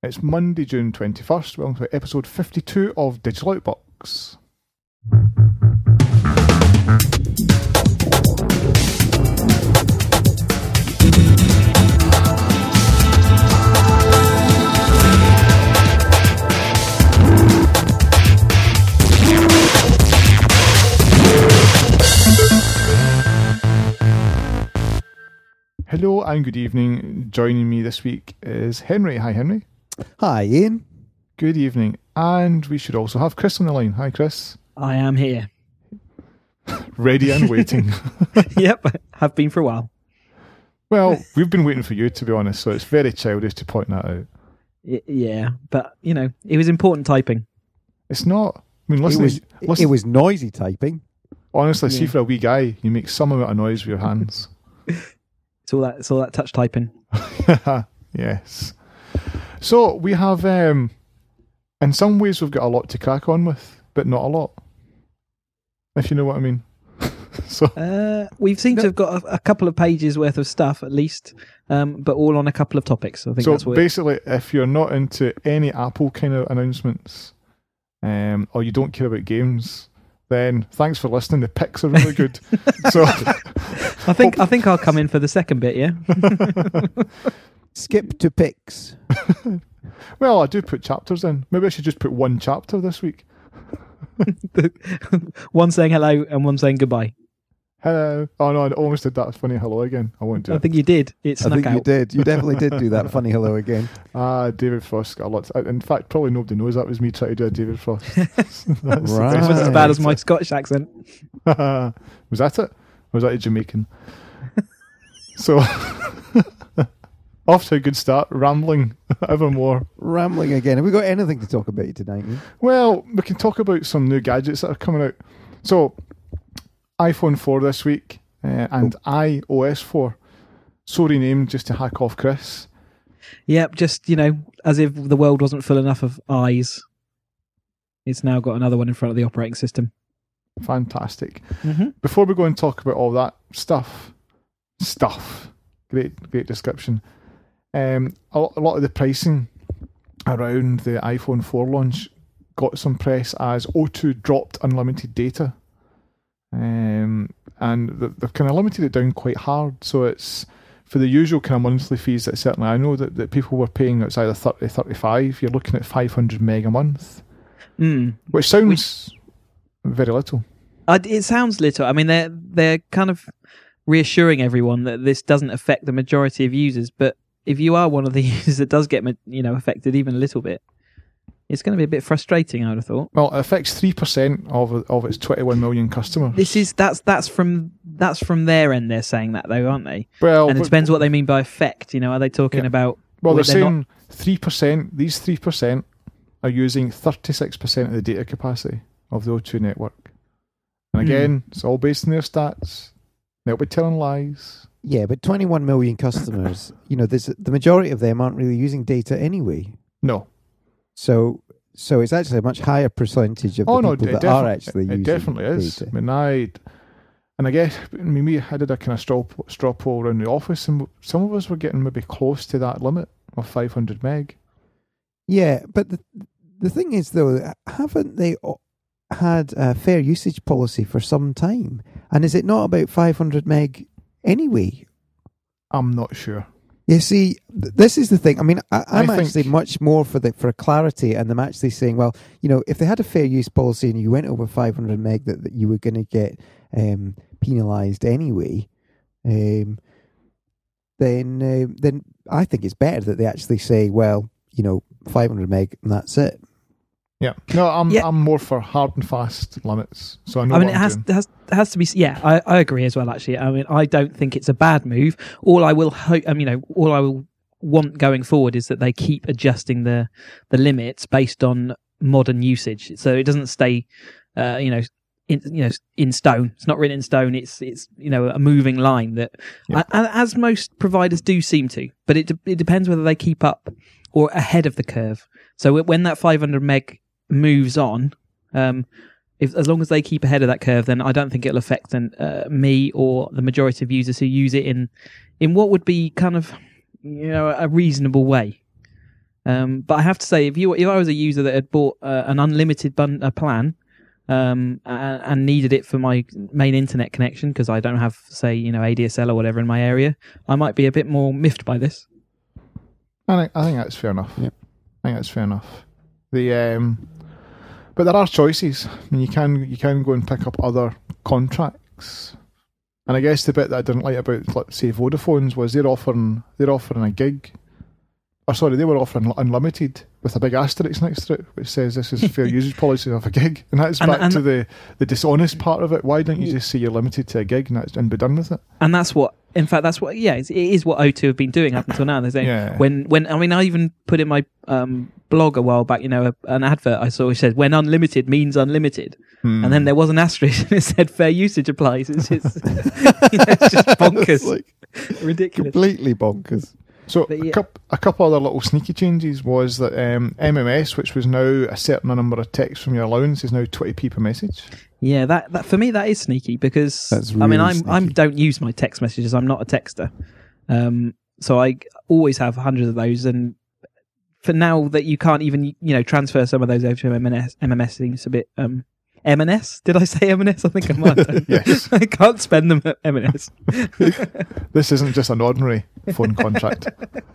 It's Monday, June 21st. Welcome to episode 52 of Digital Outbox. Hello and good evening. Joining me this week is Henry. Hi, Henry. Hi, Ian. Good evening. And we should also have Chris on the line. Hi, Chris. I am here. Ready and waiting. Yep, have been for a while. Well, we've been waiting for you, to be honest, so it's very childish to point that out. Yeah, but, you know, it was important typing. It's not. I mean, listen. It was noisy typing. Honestly, see, for a wee guy, you make some amount of noise with your hands. It's all that touch typing. Yes. So we have, in some ways, we've got a lot to crack on with, but not a lot. If you know what I mean. So we've seemed to have got a couple of pages worth of stuff at least, but all on a couple of topics. I think that's what basically, if you're not into any Apple kind of announcements, or you don't care about games, then thanks for listening. The picks are really good. So I think I'll come in for the second bit. Yeah. Skip to picks. Well, I do put chapters in. Maybe I should just put one chapter this week. One saying hello and one saying goodbye. Hello. Oh no, I almost did that funny hello again. I won't do it. I think you did. It snuck out. I think you did. You definitely did do that funny hello again. David Frost got a lot. In fact, probably nobody knows that was me trying to do a David Frost. Right. It wasn't as bad as my Scottish accent. Was that it? Or was that a Jamaican? So, off to a good start. Rambling evermore. Rambling again. Have we got anything to talk about tonight, Ian? Well, we can talk about some new gadgets that are coming out. So, iPhone 4 this week and iOS 4. So renamed just to hack off Chris. Yep, just, you know, as if the world wasn't full enough of eyes. It's now got another one in front of the operating system. Fantastic. Mm-hmm. Before we go and talk about all that stuff, great description. A lot of the pricing around the iPhone 4 launch got some press as O2 dropped unlimited data. And they've kind of limited it down quite hard. So it's for the usual kind of monthly fees that certainly I know that people were paying. It's either 30, 35. You're looking at 500 meg a month, which sounds very little. It sounds little. I mean, they're kind of reassuring everyone that this doesn't affect the majority of users. But if you are one of the users that does get affected even a little bit, it's going to be a bit frustrating, I would have thought. Well, it affects 3% of its 21 million customers. That's from their end. They're saying that though, aren't they? Well, and it depends what they mean by affect. You know, are they talking about? Well, they're saying 3%. These 3% are using 36% of the data capacity of the O2 network. And again, it's all based on their stats. They'll be telling lies. Yeah, but 21 million customers. You know, the majority of them aren't really using data anyway. No. So it's actually a much higher percentage of the people that are actually using data. It definitely is. I mean, I did a kind of straw poll around the office, and some of us were getting maybe close to that limit of 500 meg. Yeah, but the thing is, though, haven't they had a fair usage policy for some time? And is it not about 500 meg anyway? I'm not sure. You see, this is the thing. I mean, I'm actually much more for clarity, and them actually saying, well, you know, if they had a fair use policy and you went over 500 meg, that you were going to get penalised anyway, then I think it's better that they actually say, well, you know, 500 meg and that's it. Yeah, no, I'm more for hard and fast limits. So I know. I mean, it has to be. Yeah, I agree as well. Actually, I mean, I don't think it's a bad move. All I will hope, all I will want going forward is that they keep adjusting the limits based on modern usage, so it doesn't stay, in stone. It's not written in stone. It's a moving line that, as most providers do seem to. But it depends whether they keep up or ahead of the curve. So when that 500 meg moves on, as long as they keep ahead of that curve, then I don't think it'll affect me or the majority of users who use it in what would be kind of a reasonable way. But I have to say, if I was a user that had bought an unlimited plan and needed it for my main internet connection, because I don't have, say, ADSL or whatever in my area, I might be a bit more miffed by this. I think that's fair enough. Yeah. I think that's fair enough. But there are choices. I mean, you can go and pick up other contracts. And I guess the bit that I didn't like about, let's say, Vodafone's was they're offering a gig. They were offering unlimited with a big asterisk next to it, which says this is fair usage policy of a gig. And that's back to the dishonest part of it. Why don't you just say you're limited to a gig and be done with it? And that's what, in fact, it is what O2 have been doing up until now. They're saying, when I even put in my blog a while back, an advert I saw which said, when unlimited means unlimited. And then there was an asterisk and it said fair usage applies. It's just bonkers. Ridiculous. Completely bonkers. So a couple other little sneaky changes was that MMS, which was now a certain number of texts from your allowance, is now 20p per message. Yeah, that for me that is sneaky because I don't use my text messages. I'm not a texter, so I always have hundreds of those. And for now that you can't even transfer some of those over to MMS seems a bit. M&S? Did I say M&S? I think I might have. Yes. I can't spend them at M&S. This isn't just an ordinary phone contract.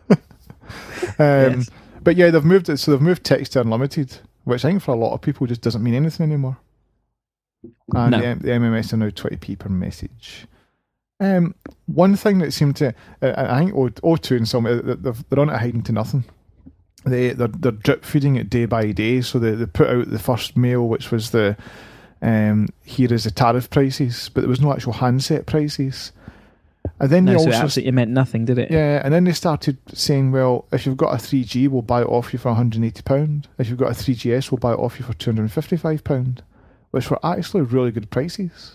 Yes. But yeah, they've moved it. So they've moved text to unlimited, which I think for a lot of people just doesn't mean anything anymore. And the MMS are now 20p per message. One thing that seemed to, I think O2 and some, they're on it hiding to nothing. They're drip feeding it day by day. So they put out the first mail, which was here is the tariff prices, but there was no actual handset prices. And then so it absolutely meant nothing, did it? Yeah, and then they started saying, well, if you've got a 3G, we'll buy it off you for £180. If you've got a 3GS, we'll buy it off you for £255, which were actually really good prices.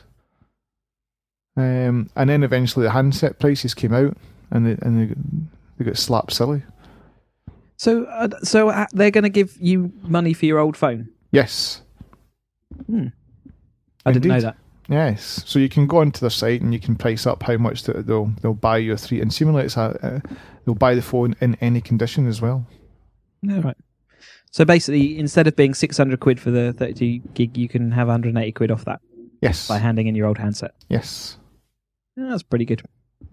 And then eventually the handset prices came out, and they got slapped silly. So they're going to give you money for your old phone? Yes. I didn't know that. Yes. So you can go onto their site and you can price up how much they'll buy your 3. And seemingly they'll buy the phone in any condition as well. No, right. So basically, instead of being 600 quid for the 32 gig, you can have 180 quid off that. Yes. By handing in your old handset. Yes. Yeah, that's pretty good.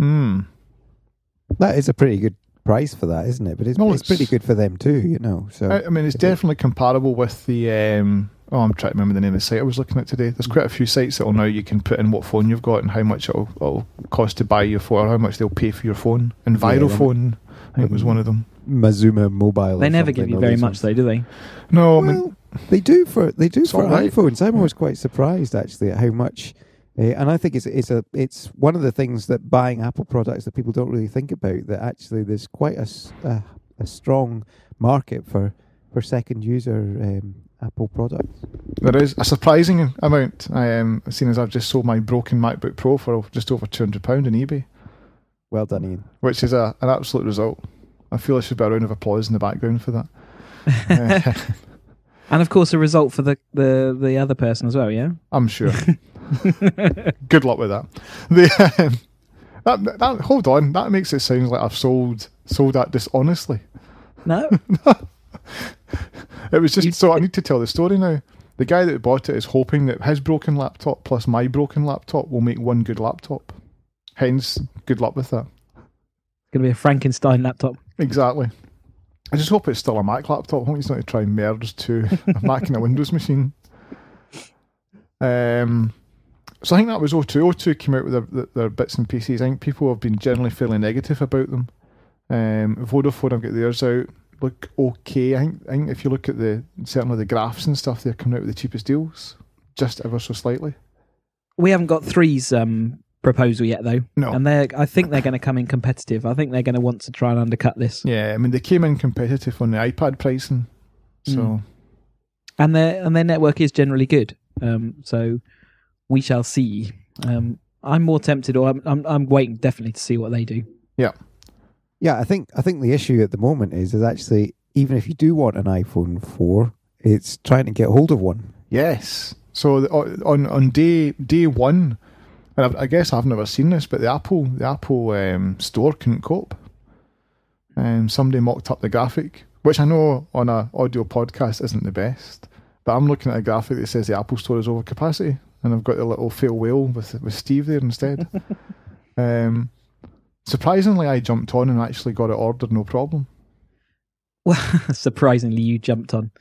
That is a pretty good price for that, isn't it? But it's pretty good for them too, So I mean, it's definitely comparable with the. I'm trying to remember the name of the site I was looking at today. There's quite a few sites that will now you can put in what phone you've got and how much it'll cost to buy your phone, or how much they'll pay for your phone. And Virophone, I think, was one of them. Mazuma Mobile. They never give you very much, though, do they? No, well, they do for iPhones. I'm always quite surprised actually at how much. And I think it's one of the things that buying Apple products that people don't really think about, that actually there's quite a strong market for second user Apple products. There is a surprising amount. Seeing as I've just sold my broken MacBook Pro for just over £200 on eBay. Well done, Ian. Which is an absolute result. I feel I should be a round of applause in the background for that. And of course, a result for the other person as well. Yeah, I'm sure. Good luck with that. Hold on, that makes it sound like I've sold that dishonestly. No. It was just I need to tell the story now. The guy that bought it is hoping that his broken laptop plus my broken laptop will make one good laptop. Hence, good luck with that. It's going to be a Frankenstein laptop. Exactly. I just hope it's still a Mac laptop. I hope he's not to try and merge to a Mac and a Windows machine. So I think that was O2. O2 came out with their bits and pieces. I think people have been generally fairly negative about them. Vodafone have got theirs out. Look okay. I think if you look at certainly the graphs and stuff, they're coming out with the cheapest deals, just ever so slightly. We haven't got 3's proposal yet, though. No. And I think they're going to come in competitive. I think they're going to want to try and undercut this. Yeah, I mean, they came in competitive on the iPad pricing. So, and their network is generally good. So we shall see. I'm more tempted, or I'm waiting definitely to see what they do. Yeah. Yeah, I think the issue at the moment is actually, even if you do want an iPhone 4, it's trying to get hold of one. Yes. So on day one, and I guess I've never seen this, but the Apple store couldn't cope. Somebody mocked up the graphic which I know on a audio podcast isn't the best, but I'm looking at a graphic that says the Apple Store is over capacity, and I've got the little fail whale with Steve there instead. Surprisingly, I jumped on and actually got it ordered, no problem. Well, surprisingly, you jumped on.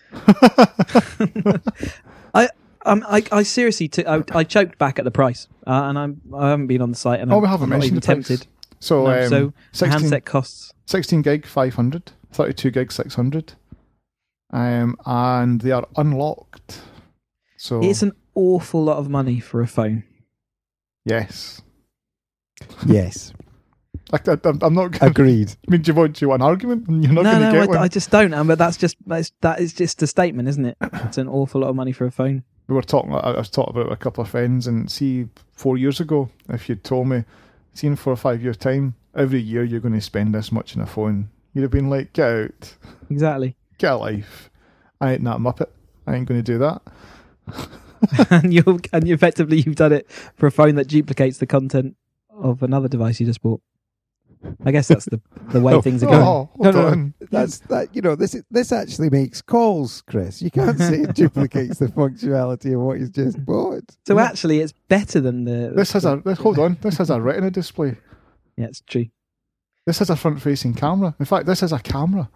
I seriously I choked back at the price, and I haven't been on the site, and we haven't mentioned even tempted. So, so 16, handset costs 16 gig 500, 32 gig 600, and they are unlocked. So it's an awful lot of money for a phone. Yes. Yes. I'm not agreed. I mean, do you want an argument? You're not going to get one. I just don't. But that is just a statement, isn't it? It's an awful lot of money for a phone. I was talking about it with a couple of friends, and see, 4 years ago, if you'd told me, see, in 4 or 5 years' time, every year you're going to spend this much on a phone, you'd have been like, get out. Exactly. Get a life. I ain't that muppet. I ain't going to do that. and you've done it for a phone that duplicates the content of another device you just bought. I guess that's the way things are going. No. That's that. This actually makes calls, Chris. You can't say it duplicates the functionality of what you've just bought. So actually, it's better than the. This has a Retina display. Yeah, it's true. This has a front-facing camera. In fact, this is a camera.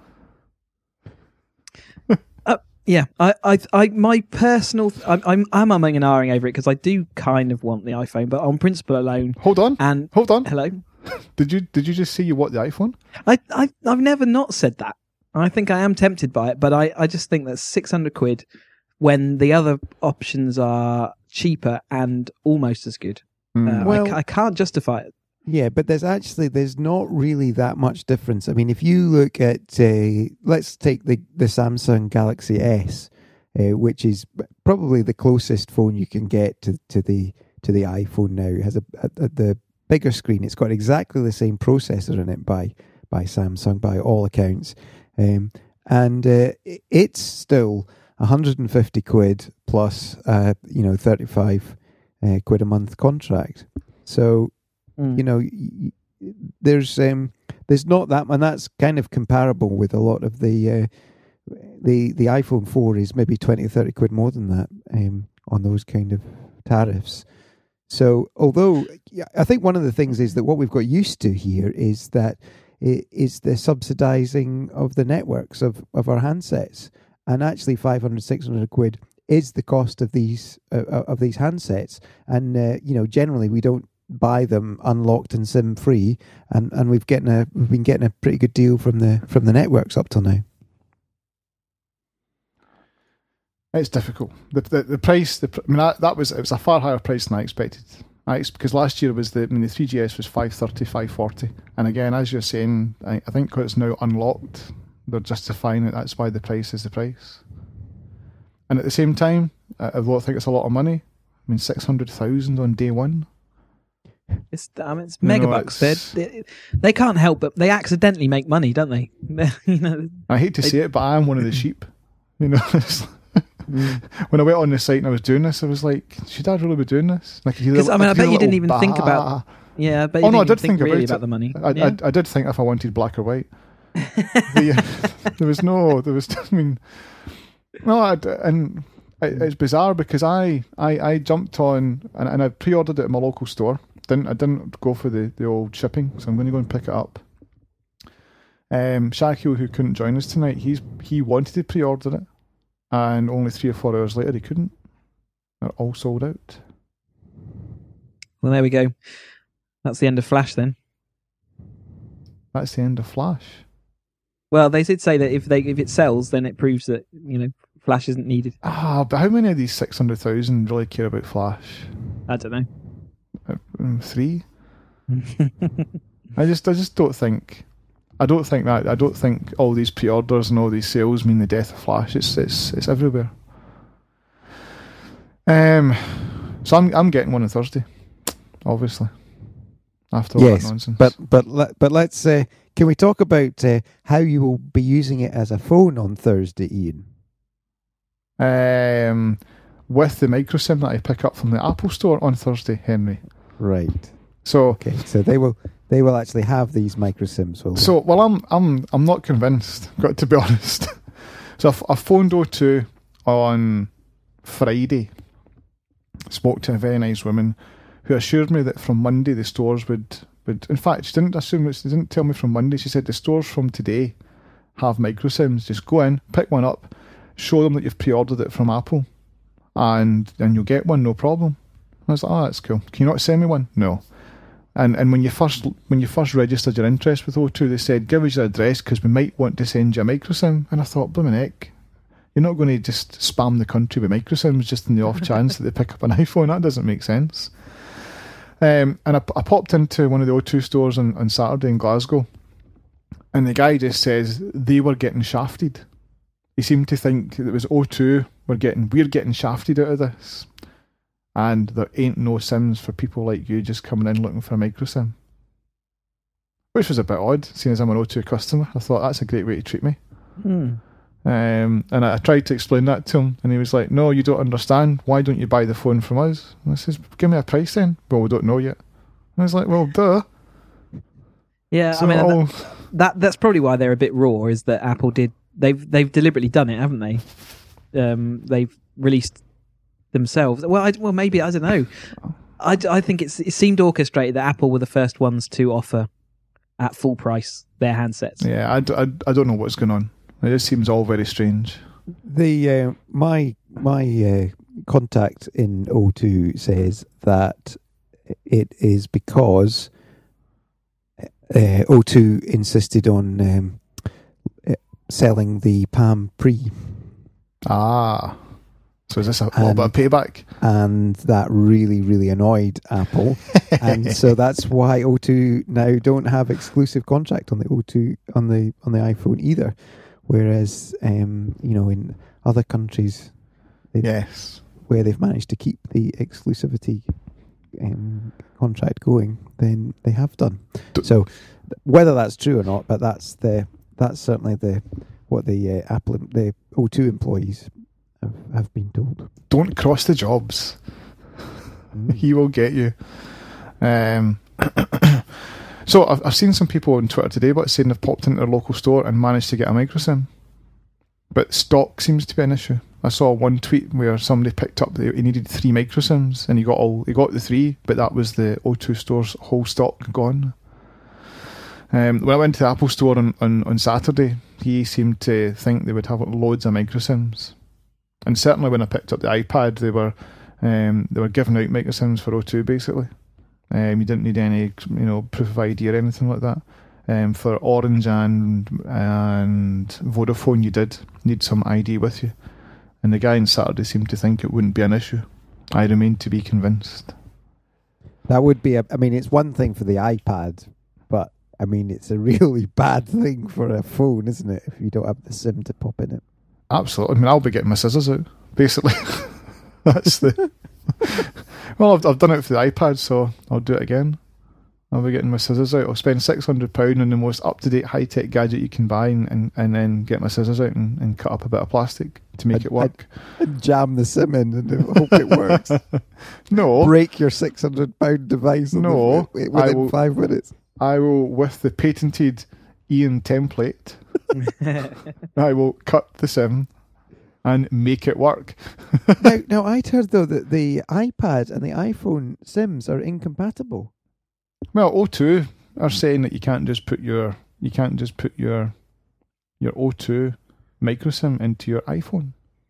Yeah, my personal. I'm umming and ahhing over it because I do kind of want the iPhone, but on principle alone. Hold on. Hello. Did you just say you want the iPhone? I've never not said that. I think I am tempted by it, but I just think that 600 quid when the other options are cheaper and almost as good. I can't justify it. Yeah, but there's not really that much difference. I mean, if you look at let's take the Samsung Galaxy S, which is probably the closest phone you can get to the iPhone now. It has the bigger screen. It's got exactly the same processor in it by Samsung by all accounts, and it's still 150 quid plus 35 quid a month contract. So there's not that, and that's kind of comparable with a lot of the iPhone 4 is maybe 20 or 30 quid more than that on those kind of tariffs. So, although I think one of the things is that what we've got used to here is that it is the subsidising of the networks of our handsets, and actually 500, 600 quid is the cost of these handsets, and generally we don't buy them unlocked and SIM free, and we've been getting a pretty good deal from the networks up till now. It's difficult. The price. It was a far higher price than I expected. Because last year was the 3GS was 530, 540, and again, as you're saying, I think because it's now unlocked, they're justifying it. That's why the price is the price. And at the same time, I don't think it's a lot of money. 600,000 on day one. It's megabucks. They can't help but they accidentally make money, don't they? I hate to say it, but I am one of the sheep. When I went on the site and I was doing this, I was like, should I really be doing this? I bet you didn't even think about. Yeah, but I did think really about the money. I did think if I wanted black or white. It's bizarre because I jumped on and I pre-ordered it at my local store. I didn't go for the old shipping, so I'm going to go and pick it up. Shakil, who couldn't join us tonight, he wanted to pre-order it, and only 3 or 4 hours later he couldn't. They're all sold out. Well, there we go. That's the end of Flash then. That's the end of Flash. Well, they did say that if it sells, then it proves that Flash isn't needed. But how many of these 600,000 really care about Flash? I don't know. 3. I just don't think. I don't think that. I don't think all these pre-orders and all these sales mean the death of Flash. It's everywhere. So I'm getting one on Thursday, obviously. After all that nonsense. But let's can we talk about how you will be using it as a phone on Thursday, Ian? With the microSIM that I pick up from the Apple Store on Thursday, Henry. Right. So okay. So they will They will actually have these micro SIMs, will they? So, well, I'm not convinced. Got to be honest. So I phoned O2 on Friday. Spoke to a very nice woman who assured me that from Monday the stores would. In fact, she didn't tell me from Monday. She said the stores from today have micro SIMs. Just go in, pick one up, show them that you've pre-ordered it from Apple, and you'll get one, no problem. I was like, oh, that's cool. Can you not send me one? No. And when you first registered your interest with O2, they said, give us your address because we might want to send you a micro SIM. And I thought, blimmin' heck, you're not going to just spam the country with micro SIMs just in the off chance that they pick up an iPhone. That doesn't make sense. And I popped into one of the O2 stores on Saturday in Glasgow, and the guy just says they were getting shafted. He seemed to think that it was O2 we're getting shafted out of this, and there ain't no SIMs for people like you just coming in looking for a micro SIM. Which was a bit odd, seeing as I'm an O2 customer. I thought that's a great way to treat me. And I tried to explain that to him, and he was like, no, you don't understand. Why don't you buy the phone from us? And I says, give me a price then. Well, we don't know yet. And I was like, well, duh. Yeah, So, I mean, that's probably why they're a bit raw, is that Apple they've deliberately done it, haven't they? They've released themselves. Well, maybe, I don't know. I think it seemed orchestrated that Apple were the first ones to offer at full price their handsets. Yeah, I don't know what's going on. It just seems all very strange. The my contact in O2 says that it is because O2 insisted on selling the Palm Pre. Ah, so is this a little bit of payback? And that really, really annoyed Apple, and so that's why O2 now don't have exclusive contract on the O2 on the iPhone either. Whereas, in other countries, where they've managed to keep the exclusivity contract going, then they have done. So, whether that's true or not, but that's certainly what the O2 employees have been told. Don't cross the jobs. He will get you. So I've seen some people on Twitter today saying they've popped into their local store and managed to get a micro SIM, but stock seems to be an issue. I saw one tweet where somebody picked up that he needed 3 micro SIMs and he got the 3, but that was the O2 store's whole stock gone. When I went to the Apple store on Saturday, he seemed to think they would have loads of micro SIMs, and certainly when I picked up the iPad, they were giving out micro SIMs for O2 basically. You didn't need any, proof of ID or anything like that. For Orange and Vodafone, you did need some ID with you. And the guy on Saturday seemed to think it wouldn't be an issue. I remain to be convinced. That would be it's one thing for the iPad, but it's a really bad thing for a phone, isn't it? If you don't have the SIM to pop in it. Absolutely. I'll be getting my scissors out, basically. That's the... Well, I've done it for the iPad, so I'll do it again. I'll be getting my scissors out. I'll spend £600 on the most up-to-date high-tech gadget you can buy, and then get my scissors out and cut up a bit of plastic to make it work. And jam the SIM in and hope it works. No. Break your £600 device within 5 minutes. I will, with the patented Ian template, I will cut the SIM and make it work. now, I'd heard though that the iPad and the iPhone SIMs are incompatible. Well, O2 are saying that you can't just put your O2 micro SIM into your iPhone.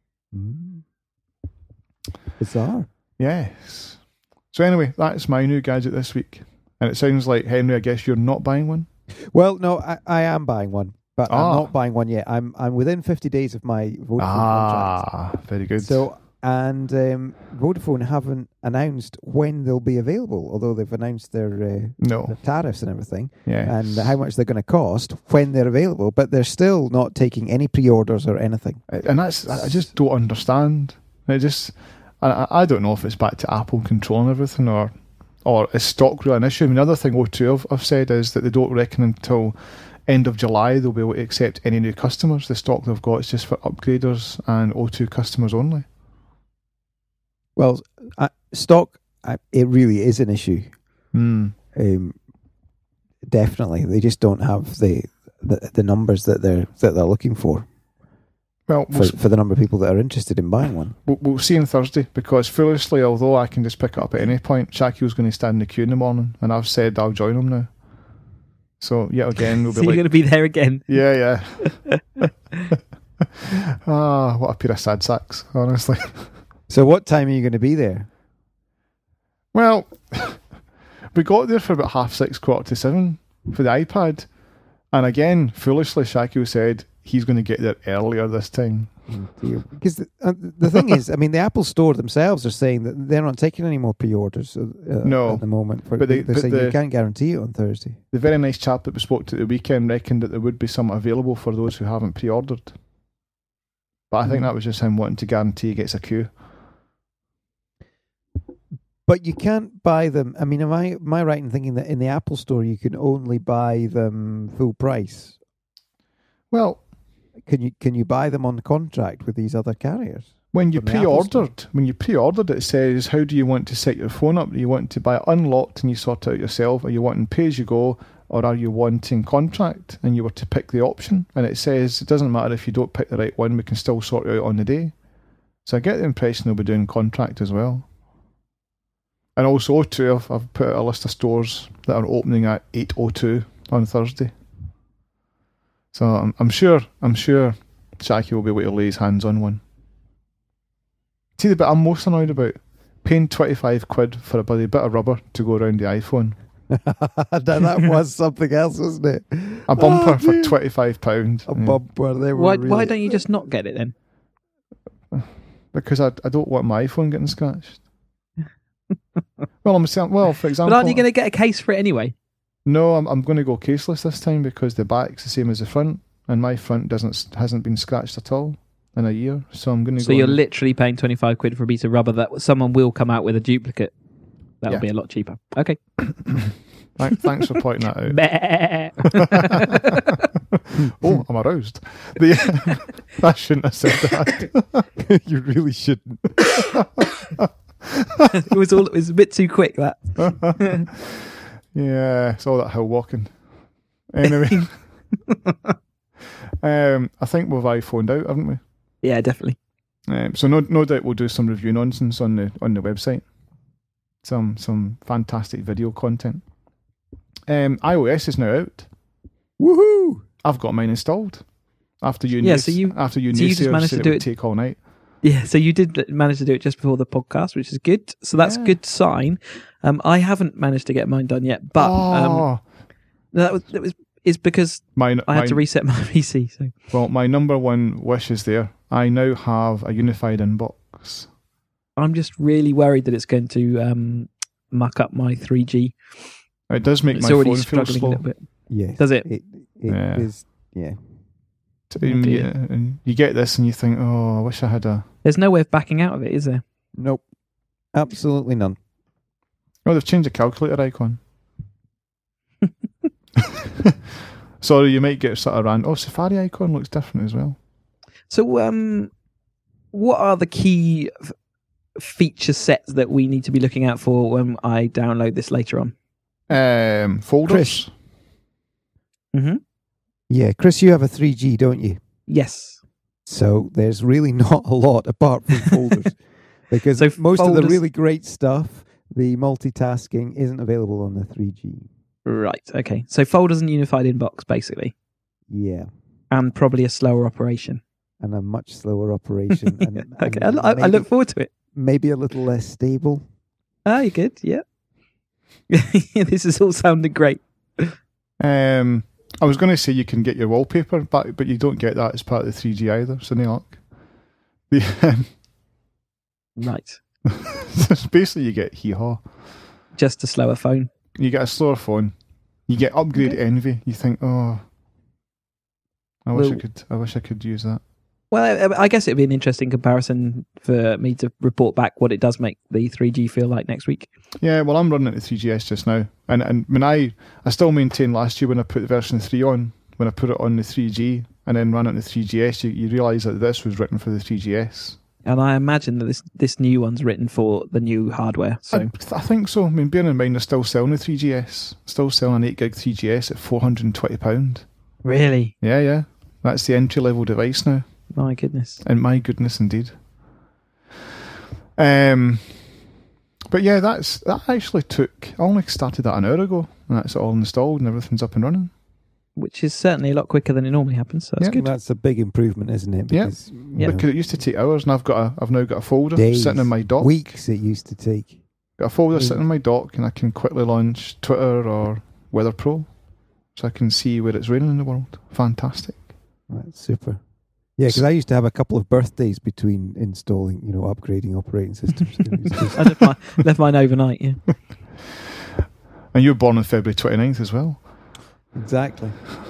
Bizarre. Yes. So anyway, that's my new gadget this week, and it sounds like, Henry, I guess you're not buying one. Well, no, I am buying one. But I'm not buying one yet. I'm within 50 days of my Vodafone contract. Very good. So, and Vodafone haven't announced when they'll be available, although they've announced their tariffs and everything, and how much they're going to cost when they're available. But they're still not taking any pre-orders or anything. And I just don't understand. I don't know if it's back to Apple controlling everything or is stock really an issue. The other thing O2 have said is that they don't reckon until end of July they'll be able to accept any new customers. The stock they've got is just for upgraders and O2 customers only. Well, stock, it really is an issue. definitely. They just don't have the numbers that they're looking for. Well, for the number of people that are interested in buying one. We'll see on Thursday, because foolishly, although I can just pick it up at any point, Shaquille's going to stand in the queue in the morning, and I've said I'll join him now. So yet again, we'll be so you're going to be there again. Yeah. What a pair of sad sacks, honestly. So what time are you going to be there? Well, we got there for about 6:30, 7:15 for the iPad, and again, foolishly, Shaquille said he's going to get there earlier this time. Because the thing is, I mean, the Apple Store themselves are saying that they're not taking any more pre-orders no, at the moment. But they're saying you can't guarantee it on Thursday. The very nice chap that we spoke to at the weekend reckoned that there would be some available for those who haven't pre-ordered. But I think that was just him wanting to guarantee he gets a queue. But you can't buy them. I mean, am I right in thinking that in the Apple Store you can only buy them full price? Well, can you buy them on contract with these other carriers? When you pre-ordered, it says, how do you want to set your phone up? Do you want to buy it unlocked and you sort it out yourself? Are you wanting pay-as-you-go, or are you wanting contract? And you were to pick the option. And it says, it doesn't matter if you don't pick the right one, we can still sort it out on the day. So I get the impression they'll be doing contract as well. And also, O2, I've put out a list of stores that are opening at 8:02 on Thursday. So I'm sure Shaki will be able to lay his hands on one. See, the bit I'm most annoyed about, paying 25 quid for a bloody bit of rubber to go around the iPhone. That was something else, wasn't it? A bumper for £25. A bumper. Why don't you just not get it then? Because I don't want my iPhone getting scratched. For example... But aren't you going to get a case for it anyway? No, I'm going to go caseless this time, because the back's the same as the front, and my front hasn't been scratched at all in a year. So I'm going to. So you're literally paying 25 quid for a piece of rubber that someone will come out with a duplicate. That'll be a lot cheaper. Okay. Thanks for pointing that out. Oh, I'm aroused. I shouldn't have said that. You really shouldn't. It was a bit too quick, that. Yeah, it's all that hill walking. Anyway, I think we've iPhoned out, haven't we? Yeah, definitely. So no doubt we'll do some review nonsense on the website. Some fantastic video content. iOS is now out. Woohoo! I've got mine installed. After you just managed to do it. Take all night. Yeah, so you did manage to do it just before the podcast, which is good. So that's a good sign. I haven't managed to get mine done yet, but it's because I had to reset my PC. So. Well, my number one wish is there. I now have a unified inbox. I'm just really worried that it's going to muck up my 3G. It does make my phone feel slow. A little bit. Yes. Does it? It is, yeah. And you get this and you think, I wish I had a... There's no way of backing out of it, is there? Nope. Absolutely none. Oh, they've changed the calculator icon. Sorry, you might get sort of around. Oh, Safari icon looks different as well. So, what are the key feature sets that we need to be looking out for when I download this later on? Folders. Chris. Mm-hmm. Yeah, Chris, you have a 3G, don't you? Yes. So there's really not a lot apart from folders. Because most of the really great stuff, the multitasking, isn't available on the 3G. Right, okay. So folders and unified inbox, basically. Yeah. And probably a slower operation. And a much slower operation. Okay, I look forward to it. Maybe a little less stable. Ah, you're good, yeah. This is all sounding great. I was going to say you can get your wallpaper back, but you don't get that as part of the 3G either, so no luck. Right. So basically you get hee-haw. Just a slower phone. You get a slower phone. You get upgrade envy. You think, I wish I could use that. Well, I guess it'd be an interesting comparison for me to report back what it does make the 3G feel like next week. Yeah, well, I'm running it to 3GS just now. And when I still maintain last year when I put the version 3 on, when I put it on the 3G and then ran it to 3GS, you realise that this was written for the 3GS And I imagine that this new one's written for the new hardware. So I think so. I mean, bearing in mind they're still selling the 3GS, still selling an 8 gig 3GS at £420. Really? Yeah. That's the entry level device now. My goodness. And my goodness, indeed. But yeah, that actually took. I only started that an hour ago, and that's all installed and everything's up and running. Which is certainly a lot quicker than it normally happens. So that's good. That's a big improvement, isn't it? Because, because it used to take hours, and I've now got a folder sitting in my dock. Weeks it used to take. Got a folder sitting in my dock, and I can quickly launch Twitter or Weather Pro, so I can see where it's raining in the world. Fantastic. That's super. Yeah, because I used to have a couple of birthdays between installing, upgrading operating systems. I left mine overnight, yeah. And you were born on February 29th as well. Exactly.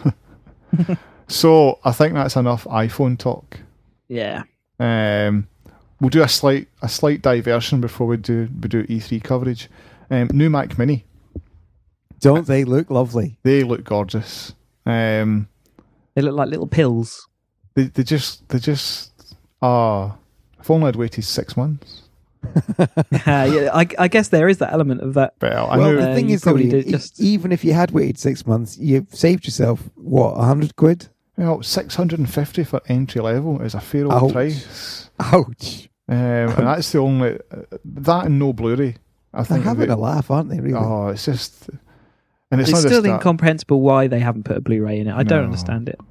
So I think that's enough iPhone talk. Yeah. We'll do a slight diversion before we do E3 coverage. New Mac Mini. Don't they look lovely? They look gorgeous. They look like little pills. They just if only I'd waited 6 months. Yeah, I guess there is that element of that. Well, the thing is, though, even if you had waited 6 months, you've saved yourself, what, £100? Well, 650 for entry level is a fair old price. Ouch. And that's the only that and no Blu-ray. I think they're having a laugh, aren't they? Really? Oh, it's just, and it's still incomprehensible why they haven't put a Blu-ray in it. I don't understand it.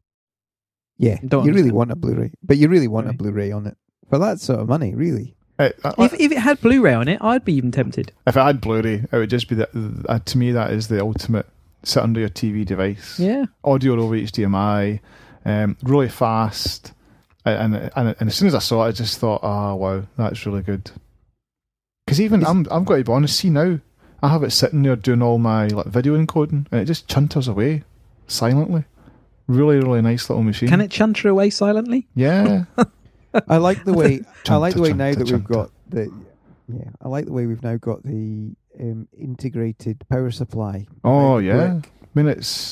Yeah, you really want a Blu-ray, but you really want a Blu-ray on it for that sort of money, really. If it had Blu-ray on it, I'd be even tempted. If it had Blu-ray, it would just be that. To me, that is the ultimate sit under your TV device. Yeah, audio over HDMI, really fast, and as soon as I saw it, I just thought, oh wow, that's really good. Because even I've got to be honest. See now, I have it sitting there doing all my video encoding, and it just chunters away silently. Really, really nice little machine. Can it chunter away silently? Yeah. I like the way. I like the way now that we've got the. Yeah, I like the way we've now got the integrated power supply. Oh yeah, I mean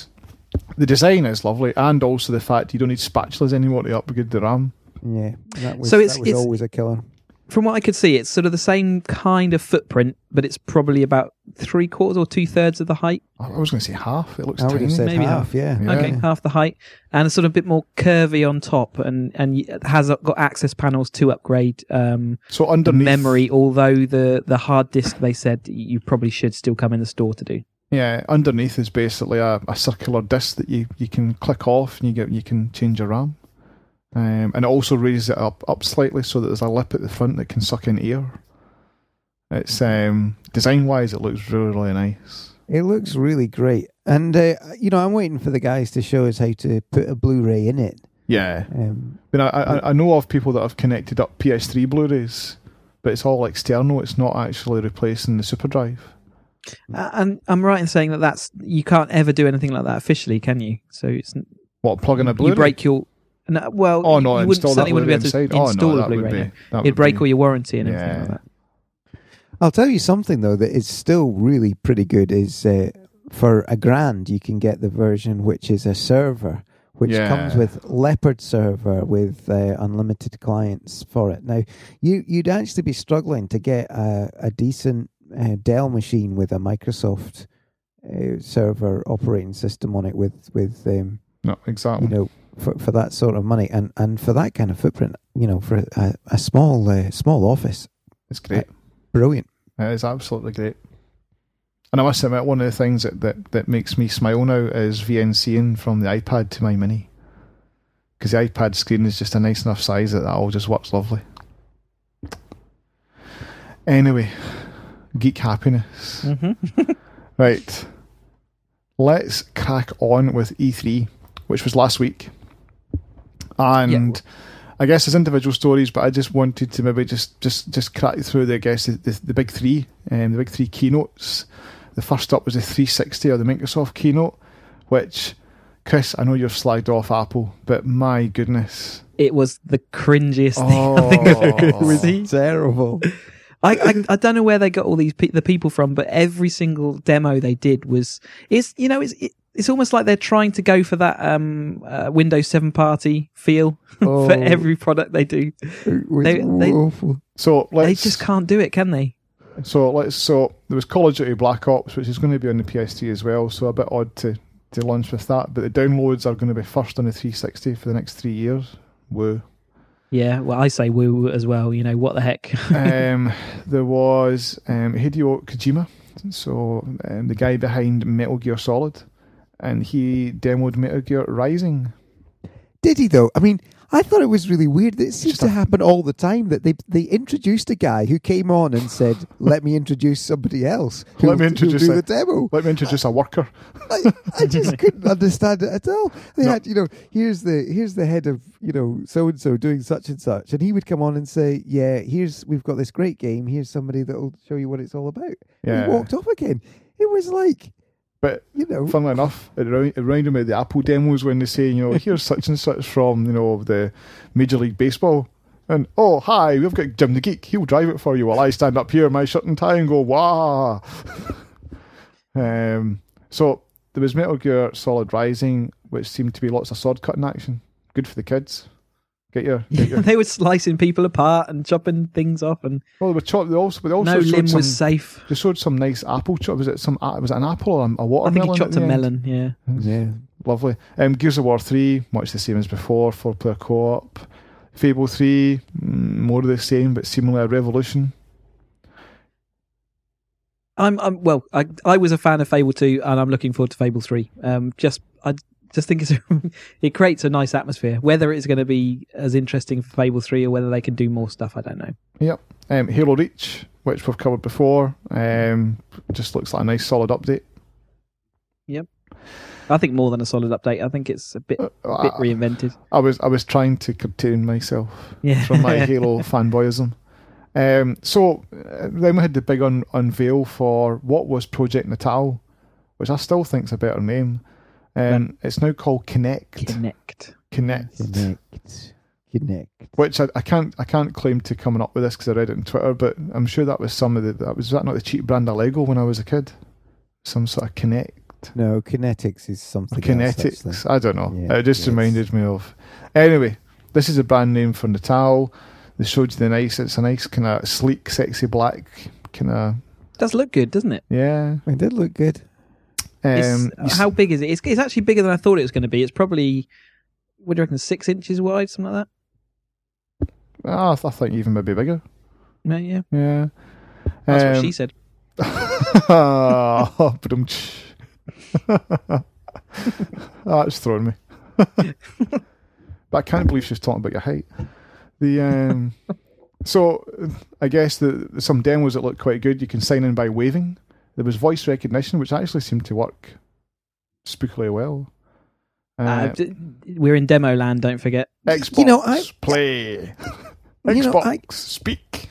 the design is lovely, and also the fact you don't need spatulas anymore to upgrade the RAM. Yeah, that was always a killer. From what I could see, it's sort of the same kind of footprint, but it's probably about 3/4 or 2/3 of the height. I was going to say half. It looks I would have said maybe half. Yeah. Okay, half the height, and it's sort of a bit more curvy on top, and it has got access panels to upgrade. So underneath memory, although the hard disk they said you probably should still come in the store to do. Yeah, underneath is basically a circular disc that you can click off, and you can change your RAM. And it also raises it up slightly so that there's a lip at the front that can suck in air. It's design-wise, it looks really, really nice. It looks really great. And, I'm waiting for the guys to show us how to put a Blu-ray in it. Yeah. I know of people that have connected up PS3 Blu-rays, but it's all external. It's not actually replacing the SuperDrive. And I'm right in saying that's you can't ever do anything like that officially, can you? So it's plug in a Blu-ray? You break your. No, well, you certainly wouldn't be able to install a Blu-ray. It'd break all your warranty and everything like that. I'll tell you something though that is still really pretty good is for £1,000 you can get the version which is a server, which comes with Leopard server with unlimited clients for it. Now you'd actually be struggling to get a decent Dell machine with a Microsoft server operating system on it with no, exactly. For that sort of money and for that kind of footprint, for a small office, it's great. Brilliant. It is absolutely great. And I must admit, one of the things that makes me smile now is VNCing from the iPad to my Mini. Because the iPad screen is just a nice enough size that all just works lovely. Anyway, geek happiness. Mm-hmm. Right. Let's crack on with E3, which was last week. And I guess there's individual stories, but I just wanted to maybe just crack through the big three, the big three keynotes. The first up was the 360 or the Microsoft keynote, which, Chris, I know you've slagged off Apple, but my goodness, it was the cringiest thing I think I've ever seen. Terrible. I don't know where they got all the people from, but every single demo they did was it's almost like they're trying to go for that Windows 7 party feel for every product they do. They just can't do it, can they? So there was Call of Duty Black Ops, which is going to be on the PS3 as well, so a bit odd to launch with that, but the downloads are going to be first on the 360 for the next 3 years. Woo. Yeah, well, I say woo as well. You know, what the heck? There was Hideo Kojima, so the guy behind Metal Gear Solid, and he demoed Metal Gear Rising. Did he, though? I mean, I thought it was really weird. It seems to happen all the time that they introduced a guy who came on and said, "Let me introduce somebody else. Let me introduce the demo. Let me introduce a worker." I just couldn't understand it at all. They had, here's the head of so and so doing such and such, and he would come on and say, "Yeah, we've got this great game. Here's somebody that will show you what it's all about." Yeah. And he walked off again. It was like. But funnily enough, it reminded me of the Apple demos when they say, here's such and such from the Major League Baseball, and hi, we've got Jim the Geek. He'll drive it for you while I stand up here in my shirt and tie and go wah. So there was Metal Gear Solid Rising, which seemed to be lots of sword cutting action. Good for the kids. Get your... They were slicing people apart and chopping things off, and they also no limb was safe. They showed some nice apple chop. Was it an apple or a watermelon? I think he chopped a melon. Yeah, lovely. Gears of War 3, much the same as before, 4-player co-op. Fable 3, more of the same, but seemingly a revolution. I was a fan of Fable 2, and I'm looking forward to Fable 3. I just think it creates a nice atmosphere. Whether it's going to be as interesting for Fable 3 or whether they can do more stuff, I don't know. Yep. Halo Reach, which we've covered before, just looks like a nice solid update. Yep. I think more than a solid update. I think it's a bit reinvented. I was trying to contain myself from my Halo fanboyism. So then we had the big unveil for what was Project Natal, which I still think is a better name. It's now called Kinect. Which I can't claim to coming up with this because I read it on Twitter, but I'm sure that was was that not the cheap brand of Lego when I was a kid? Some sort of Kinect. No, Kinetics is something Kinetics, else, I don't know. Yeah, it just reminded me of. Anyway, this is a brand name for Natal. They showed you it's a nice kind of sleek, sexy black kind of. Does look good, doesn't it? Yeah, it did look good. How big is it? It's actually bigger than I thought it was going to be. It's probably, what do you reckon, 6 inches wide, something like that? I think even maybe bigger. Yeah. That's what she said. That's thrown me. But I can't believe she's talking about your height. So I guess some demos that look quite good. You can sign in by waving. There was voice recognition, which actually seemed to work spookily well. We're in demo land, don't forget. Xbox play. Xbox speak.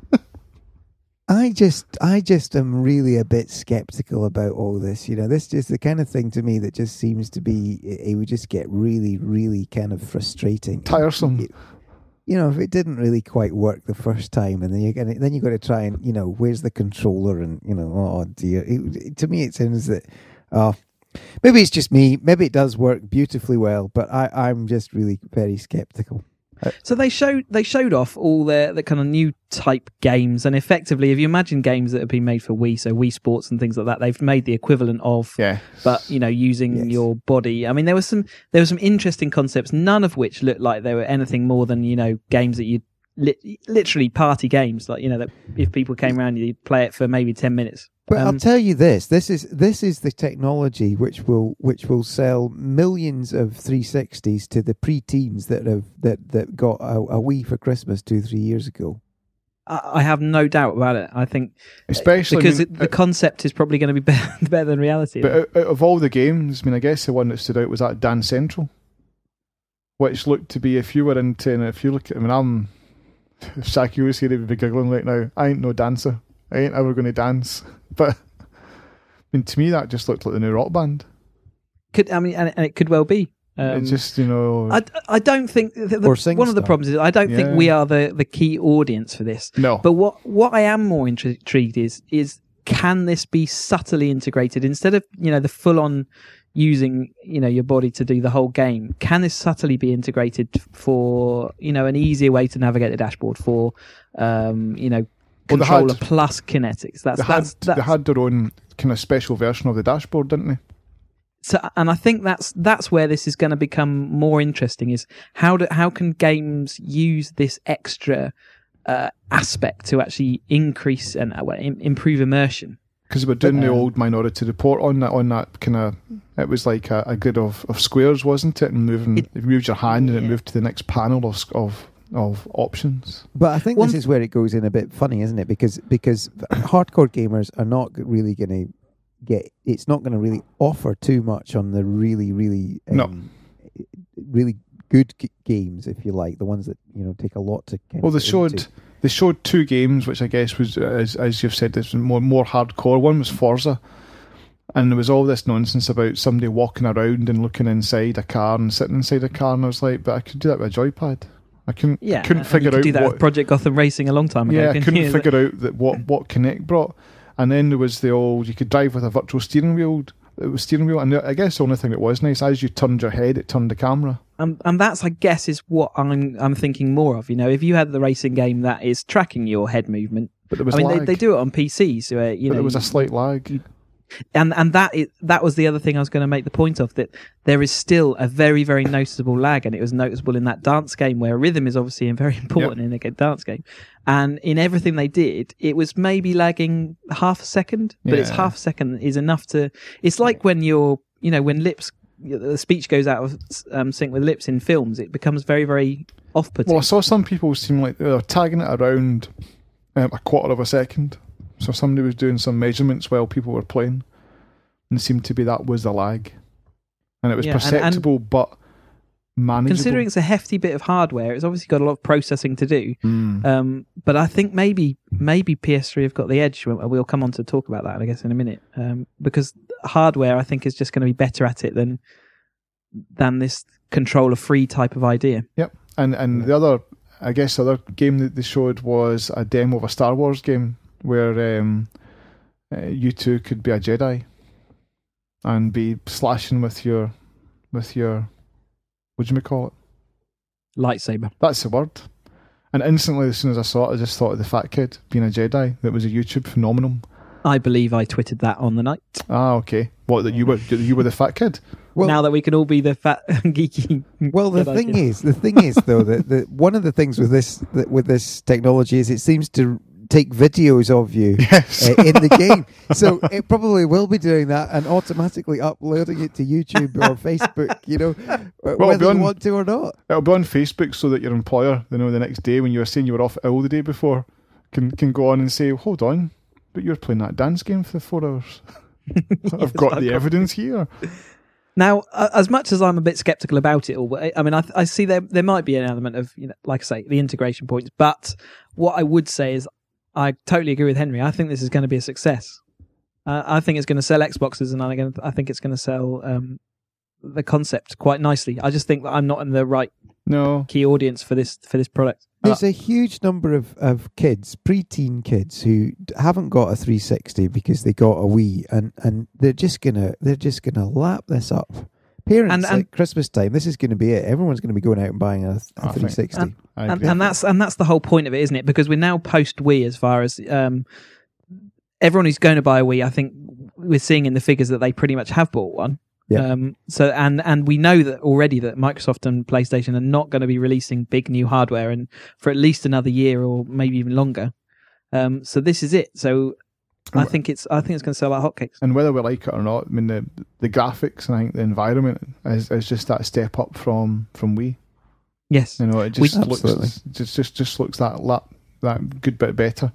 I just am really a bit skeptical about all this. This is the kind of thing to me that just seems to be, it would just get really, really kind of frustrating. Tiresome. If it didn't really quite work the first time, and then you got to try and where's the controller, and oh dear. To me, it seems that maybe it's just me. Maybe it does work beautifully well, but I'm just really very skeptical. So they showed off all the kind of new type games, and effectively, if you imagine games that have been made for Wii, so Wii Sports and things like that, they've made the equivalent of, but using your body. I mean, there was some interesting concepts, none of which looked like they were anything more than games that you literally party games, like that if people came around, you'd play it for maybe 10 minutes. But I'll tell you this is the technology which will sell millions of 360s to the pre-teens that got a Wii for Christmas 2-3 years ago. I have no doubt about it. I think especially because the concept is probably going to be better than reality. But out of all the games, I guess the one that stood out was that Dance Central, which looked to be, if you were into, and if you look at, I'm Shaki was here, he'd be giggling right now. I ain't no dancer. I ain't ever going to dance. But to me, that just looked like the new rock band. And it could well be. It just, I don't think one of the problems is I don't think we are the key audience for this. No. But what I am more intrigued is can this be subtly integrated instead of the full on using your body to do the whole game. Can this subtly be integrated for an easier way to navigate the dashboard for controller plus kinetics? They had their own kind of special version of the dashboard, didn't they? So, and I think that's where this is going to become more interesting, is how can games use this extra aspect to actually increase and improve immersion? Because we're doing the old Minority Report on that kind of, it was like a grid of squares, wasn't it? And it moved your hand and it moved to the next panel of options. But I think this is where it goes in a bit funny, isn't it? Because hardcore gamers are not really going to it's not going to really offer too much on the really, really, really good games, if you like, the ones that take a lot to. They showed 2 games, which I guess was, as you've said, this was more hardcore. One was Forza, and there was all this nonsense about somebody walking around and looking inside a car and sitting inside a car, and I was like, but I could do that with a joypad. I couldn't figure out. Do that with Project Gotham Racing a long time ago. Yeah, I couldn't figure out what Kinect brought. And then there was the old, you could drive with a virtual steering wheel. It was steering wheel, and I guess the only thing that was nice, as you turned your head, it turned the camera. And that's, I guess, is what I'm thinking more of. If you had the racing game that is tracking your head movement, but there was lag. They do it on PCs, where but there was a slight lag. And that was the other thing I was going to make the point of, that there is still a very, very noticeable lag, and it was noticeable in that dance game where rhythm is obviously very important in a dance game. And in everything they did, it was maybe lagging half a second, but it's half a second is enough to. It's like when when lips, the speech goes out of sync with lips in films, it becomes very, very off-putting. Well, I saw some people seem like they were tagging it around a quarter of a second. So somebody was doing some measurements while people were playing, and it seemed to be that was the lag, and it was perceptible but manageable. Considering it's a hefty bit of hardware, it's obviously got a lot of processing to do. But I think maybe PS3 have got the edge. We'll come on to talk about that, I guess, in a minute, because hardware, I think, is just going to be better at it than this controller-free type of idea. Yep, and the other game that they showed was a demo of a Star Wars game, where you two could be a Jedi and be slashing with your what do you call it? Lightsaber. That's the word. And instantly, as soon as I saw it, I just thought of the fat kid being a Jedi. That was a YouTube phenomenon. I believe I twittered that on the night. Ah, okay. What, that you were the fat kid? Well, now that we can all be the fat geeky. Well, the thing is though that one of the things with this technology is it seems to take videos of you in the game. So it probably will be doing that and automatically uploading it to YouTube or Facebook, whether you want to or not. It'll be on Facebook so that your employer, the next day when you were saying you were off ill the day before, can go on and say, hold on, but you're playing that dance game for 4 hours. I've got the evidence here. Now, as much as I'm a bit sceptical about it all, I mean, I see there might be an element of, like I say, the integration points. But what I would say is, I totally agree with Henry. I think this is going to be a success. I think it's going to sell Xboxes, and I think it's going to sell the concept quite nicely. I just think that I'm not in the right key audience for this product. There's a huge number of kids, preteen kids, who haven't got a 360 because they got a Wii, and they're just gonna lap this up. Parents, at Christmas time, this is going to be it. Everyone's going to be going out and buying a 360. And that's the whole point of it, isn't it? Because we're now post Wii, as far as everyone who's going to buy a Wii, I think we're seeing in the figures that they pretty much have bought one. Yeah. So we know that already that Microsoft and PlayStation are not going to be releasing big new hardware and for at least another year or maybe even longer. So this is it. So I think it's going to sell like hotcakes. And whether we like it or not, I mean the graphics and I think the environment is just that step up from Wii. Yes, it just looks that good bit better.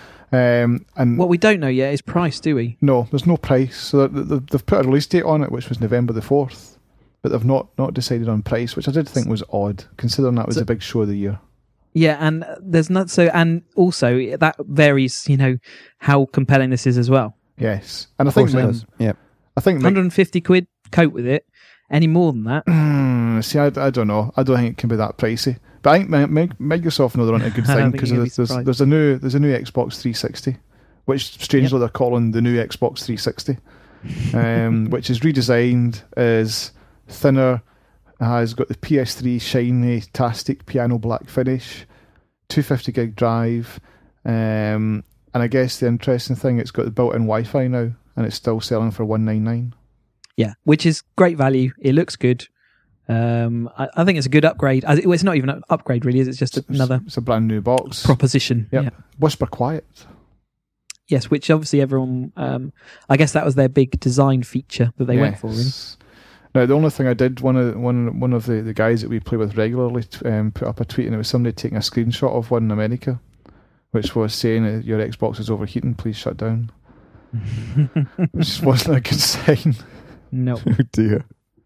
And what we don't know yet is price, do we? No, there's no price. So they've put a release date on it, which was November the 4th, but they've not decided on price, which I did think was odd, considering that was the big show of the year. Yeah, and there's not and also that varies, how compelling this is as well. Yes, and I think I think 150 quid, cope with it. Any more than that? See, I don't know. I don't think it can be that pricey. But I think Microsoft know they're on a good thing because there's a new Xbox 360, which strangely they're calling the new Xbox 360. which is redesigned, is thinner, has got the PS3 shiny tastic piano black finish, 250 gig drive, and I guess the interesting thing, it's got the built-in Wi-Fi now, and it's still selling for $199. Yeah, which is great value. It looks good. I think it's a good upgrade. It's not even an upgrade, really, is it? It's just another... It's a brand new box. Proposition. Yep. Yeah. Whisper Quiet. Yes, which obviously everyone... I guess that was their big design feature that they went for, really. Now, the only thing I did, one of the guys that we play with regularly put up a tweet, and it was somebody taking a screenshot of one in America, which was saying, your Xbox is overheating, please shut down. Which wasn't a good sign. No. Oh dear.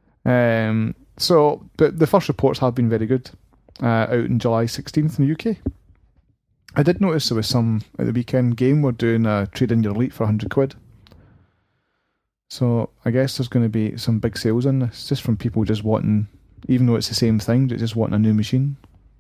But the first reports have been very good. Out in July 16th in the UK. I did notice there was some at the weekend game. We're doing a trade in your Elite for £100. So I guess there's going to be some big sales on this, just from people just wanting, even though it's the same thing, just wanting a new machine.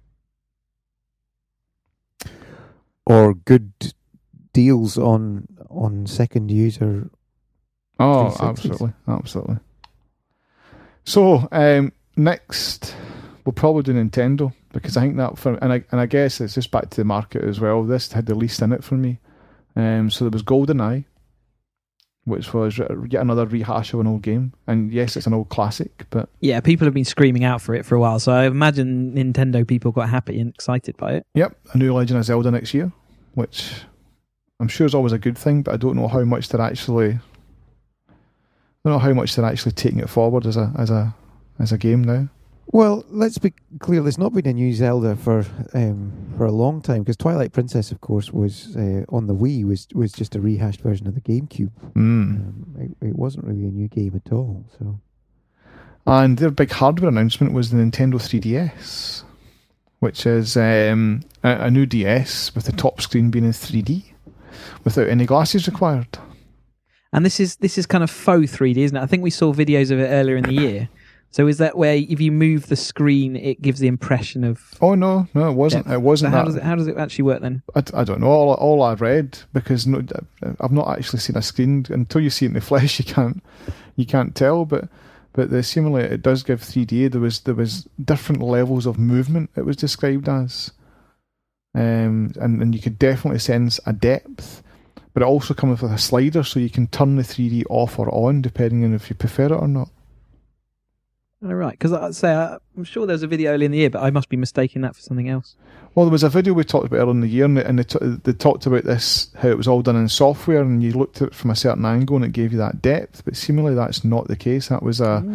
Or good deals on second user. Oh, absolutely. So next we'll probably do Nintendo, because I think that and I guess it's just back to the market as well. This had the least in it for me. So there was GoldenEye, which was yet another rehash of an old game, and yes, it's an old classic, but yeah, people have been screaming out for it for a while. So I imagine Nintendo people got happy and excited by it. Yep, a new Legend of Zelda next year, which I'm sure is always a good thing, but I don't know how much they're actually. I don't know how much they're actually taking it forward as a game now. Well, let's be clear. There's not been a new Zelda for a long time, because Twilight Princess, of course, was on the Wii was just a rehashed version of the GameCube. It wasn't really a new game at all. So, and their big hardware announcement was the Nintendo 3DS, which is a new DS with the top screen being in 3D, without any glasses required. And this is kind of faux 3D, isn't it? I think we saw videos of it earlier in the year. So is that where if you move the screen, it gives the impression of... Oh, no, it wasn't. Depth. It wasn't. So how does it actually work then? I don't know. All I read, because I've not actually seen a screen. Until you see it in the flesh, you can't tell. But the simulator, it does give 3D. There was different levels of movement, it was described as, and you could definitely sense a depth. But it also comes with a slider, so you can turn the 3D off or on depending on if you prefer it or not. All right, because I'm sure there was a video earlier in the year, but I must be mistaking that for something else. Well, there was a video we talked about earlier in the year, and they talked about this, how it was all done in software, and you looked at it from a certain angle, and it gave you that depth. But seemingly that's not the case. That was a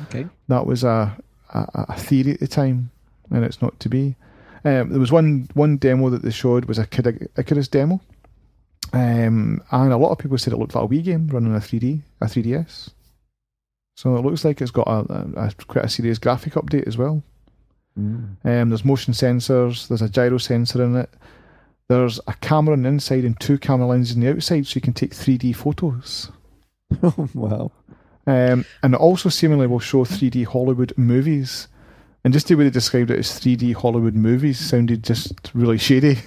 theory at the time, and it's not to be. There was one demo that they showed was a Kid Icarus demo. And a lot of people said it looked like a Wii game running a 3DS. So it looks like it's got quite a serious graphic update as well. There's motion sensors, there's a gyro sensor in it, there's a camera on the inside and 2 camera lenses on the outside, so you can take 3D photos. Oh, wow. And it also seemingly will show 3D Hollywood movies. And just the way they described it as 3D Hollywood movies sounded just really shady.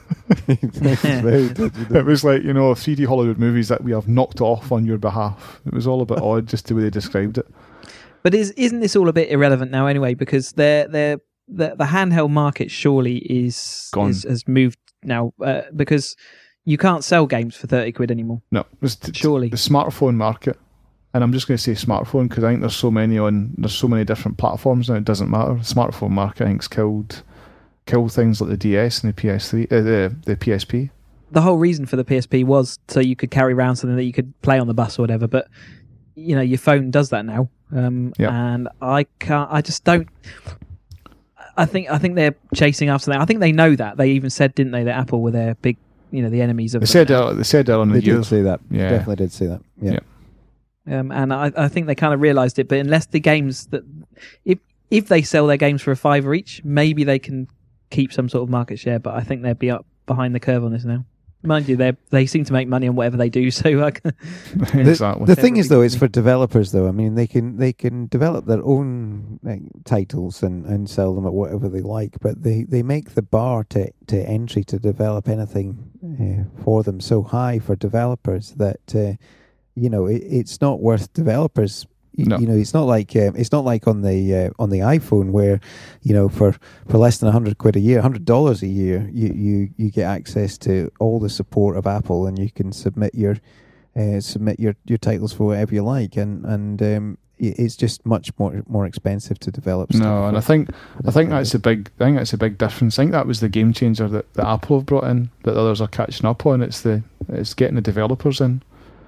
It was like, 3D Hollywood movies that we have knocked off on your behalf. It was all a bit odd, just the way they described it. But isn't this all a bit irrelevant now anyway? Because the handheld market surely has moved now, because you can't sell games for £30 anymore. No, surely the smartphone market. And I'm just going to say smartphone because I think there's so many different platforms now. It doesn't matter. The smartphone market, I think's killed things like the DS and the PS3, the PSP. The whole reason for the PSP was so you could carry around something that you could play on the bus or whatever. But your phone does that now, and I can't. I just don't. I think they're chasing after that. I think they know that. They even said, didn't they, that Apple were their big, the enemies of. They said that on the years. Did say that. Yeah, definitely did say that. Yeah. And I think they kind of realised it, but unless the games that if they sell their games for $5 each, maybe they can keep some sort of market share. But I think they'd be up behind the curve on this now. Mind you, they seem to make money on whatever they do. So exactly. The thing is, though, is for developers, though. I mean, they can develop their own titles and sell them at whatever they like, but they make the bar to entry to develop anything for them so high for developers that. it's not worth developers. No. It's not like on the iPhone where, for less than £100 a year, $100 a year, you get access to all the support of Apple, and you can submit your titles for whatever you like, and it's just much more expensive to develop stuff. No, and I think that's a big difference. I think that was the game changer that Apple have brought in, that others are catching up on. It's getting the developers in.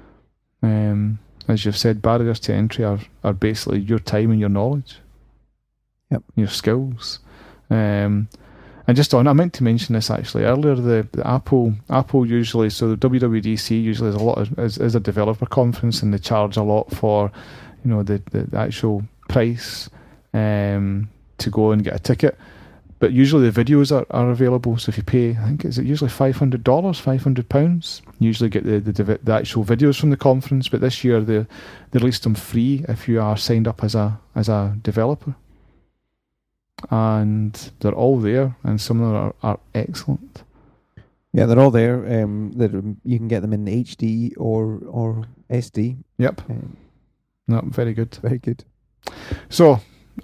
As you've said, barriers to entry are basically your time and your knowledge. Yep. Your skills. And just I meant to mention this actually earlier. The Apple usually, so the WWDC usually is a developer conference, and they charge a lot for, the actual price to go and get a ticket. But usually the videos are available. So if you pay, I think is it usually £500, you usually get the actual videos from the conference. But this year they released them free if you are signed up as a developer, and they're all there, and some of them are excellent. Yeah, they're all there. You can get them in HD or SD. Yep. No, very good. Very good. So,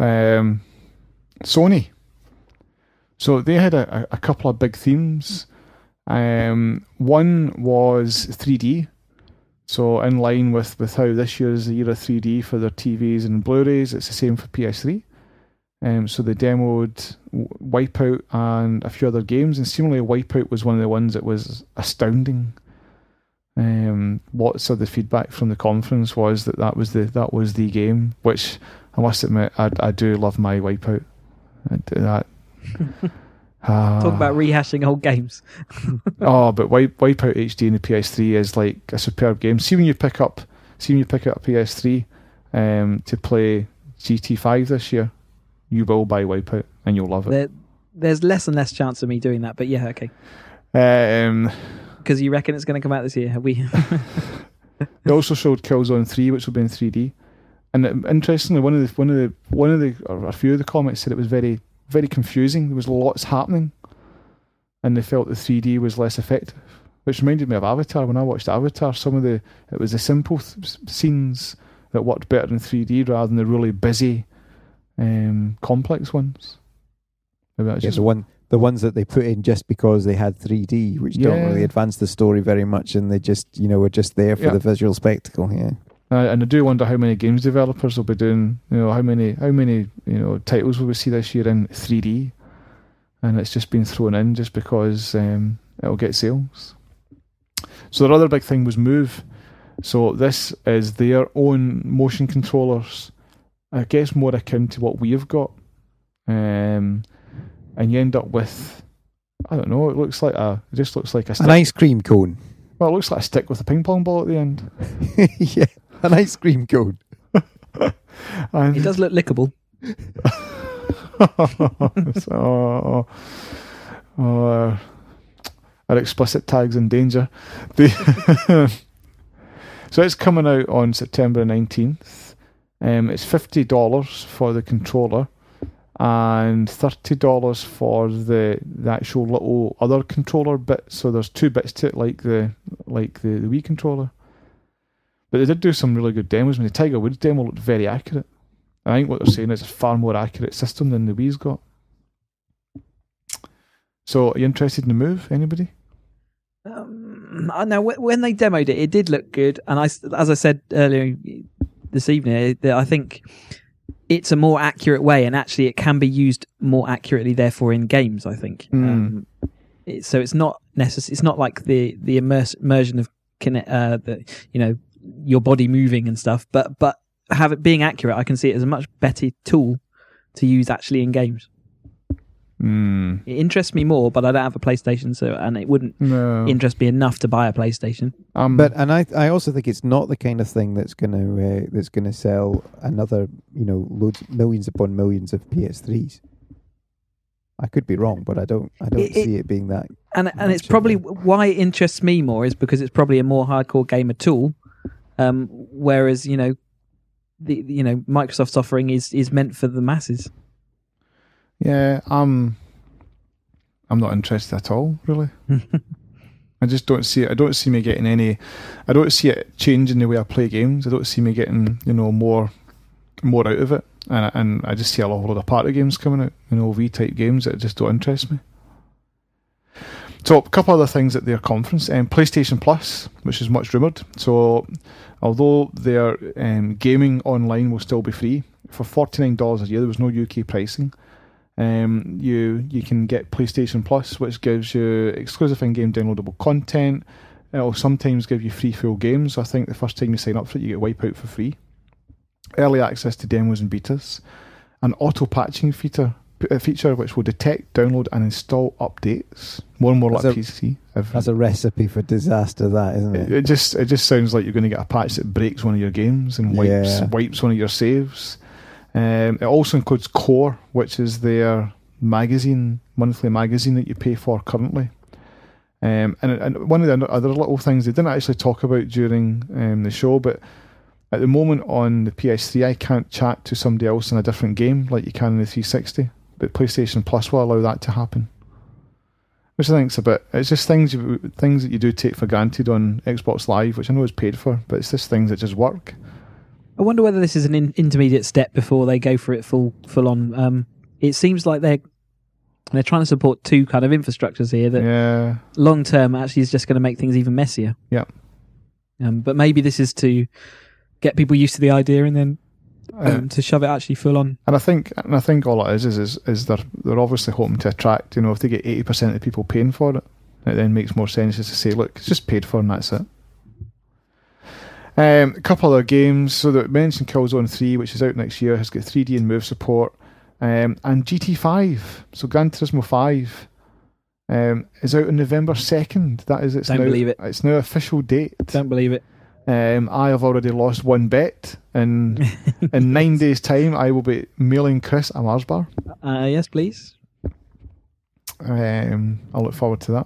Sony. So they had a couple of big themes. One was 3D. So in line with how this year is the year of 3D for their TVs and Blu-rays, it's the same for PS3. So they demoed Wipeout and a few other games, and seemingly Wipeout was one of the ones that was astounding. Lots of the feedback from the conference was that was the game, which I must admit I do love my Wipeout. I do that. Talk about rehashing old games. But Wipeout HD in the PS3 is like a superb game. See when you pick up a PS3 to play GT5 this year, you will buy Wipeout and you'll love it. There's less and less chance of me doing that, but yeah, okay. Because you reckon it's going to come out this year? Have we? They also showed Killzone 3, which will be in 3D. And interestingly, one of the or a few of the comments said it was very, very confusing. There was lots happening, and they felt the 3D was less effective, which reminded me of Avatar. When I watched Avatar, it was the simple scenes that worked better in 3D rather than the really busy, complex ones. The ones that they put in just because they had 3D, which don't really advance the story very much, and they just were just there for the visual spectacle. Yeah. And I do wonder how many games developers will be doing, how many titles will we see this year in 3D, and it's just been thrown in just because it'll get sales. So their other big thing was Move. So this is their own motion controllers, I guess more akin to what we've got, and you end up with, I don't know, it just looks like a stick. An ice cream cone. Well, it looks like a stick with a ping pong ball at the end. Yeah. An ice cream cone. It does look lickable. Our explicit tags in danger. So it's coming out on September 19th. It's $50 for the controller and $30 for the actual little other controller bit. So there's two bits to it, like the Wii controller. But they did do some really good demos. The Tiger Woods demo looked very accurate. I think what they're saying is it's a far more accurate system than the Wii's got. So, are you interested in the Move? Anybody? No, when they demoed it, it did look good. And as I said earlier this evening, I think it's a more accurate way, and actually it can be used more accurately, therefore, in games, I think. So it's not necessary. It's not like the immersion of your body moving and stuff, but have it being accurate, I can see it as a much better tool to use actually in games. It interests me more, but I don't have a PlayStation, and it wouldn't interest me enough to buy a PlayStation. I also think it's not the kind of thing that's gonna sell another millions upon millions of PS3s. I could be wrong, but I don't see it being that. And it's probably why it interests me more is because it's probably a more hardcore gamer tool, whereas Microsoft's offering is meant for the masses. Yeah, I'm not interested at all, really. I just don't see it. I don't see me getting any. I don't see it changing the way I play games. I don't see me getting more out of it. And I just see a lot of party games coming out, V-type games that just don't interest me. So a couple other things at their conference. PlayStation Plus, which is much rumoured. So although their gaming online will still be free, for $49 a year, there was no UK pricing. You can get PlayStation Plus, which gives you exclusive in-game downloadable content. It'll sometimes give you free full games. I think the first time you sign up for it, you get Wipeout for free. Early access to demos and betas. An auto-patching feature which will detect, download and install updates. More and more like PC. That's a recipe for disaster, that, isn't it? It just sounds like you're going to get a patch that breaks one of your games and wipes one of your saves. It also includes Core, which is their monthly magazine that you pay for currently. And one of the other little things they didn't actually talk about during the show, but at the moment on the PS3, I can't chat to somebody else in a different game like you can in the 360. But PlayStation Plus will allow that to happen, which I think it's just things that you do take for granted on Xbox Live, which I know is paid for, but it's just things that just work. I wonder whether this is an intermediate step before they go for it full on. It seems like they're trying to support two kind of infrastructures here that long term actually is just going to make things even messier. Yeah. But maybe this is to get people used to the idea and then to shove it actually full on. And I think all it is they're obviously hoping to attract. If they get 80% of the people paying for it, it then makes more sense just to say, look, it's just paid for and that's it. A couple other games. So that mentioned Killzone 3, which is out next year, has got 3D and move support, and GT5. So Gran Turismo 5 is out on November 2nd. That is, Don't believe it. It's now official date. Don't believe it. I have already lost one bet, and in 9 days' time, I will be mailing Chris a Mars bar. Yes, please. I'll look forward to that.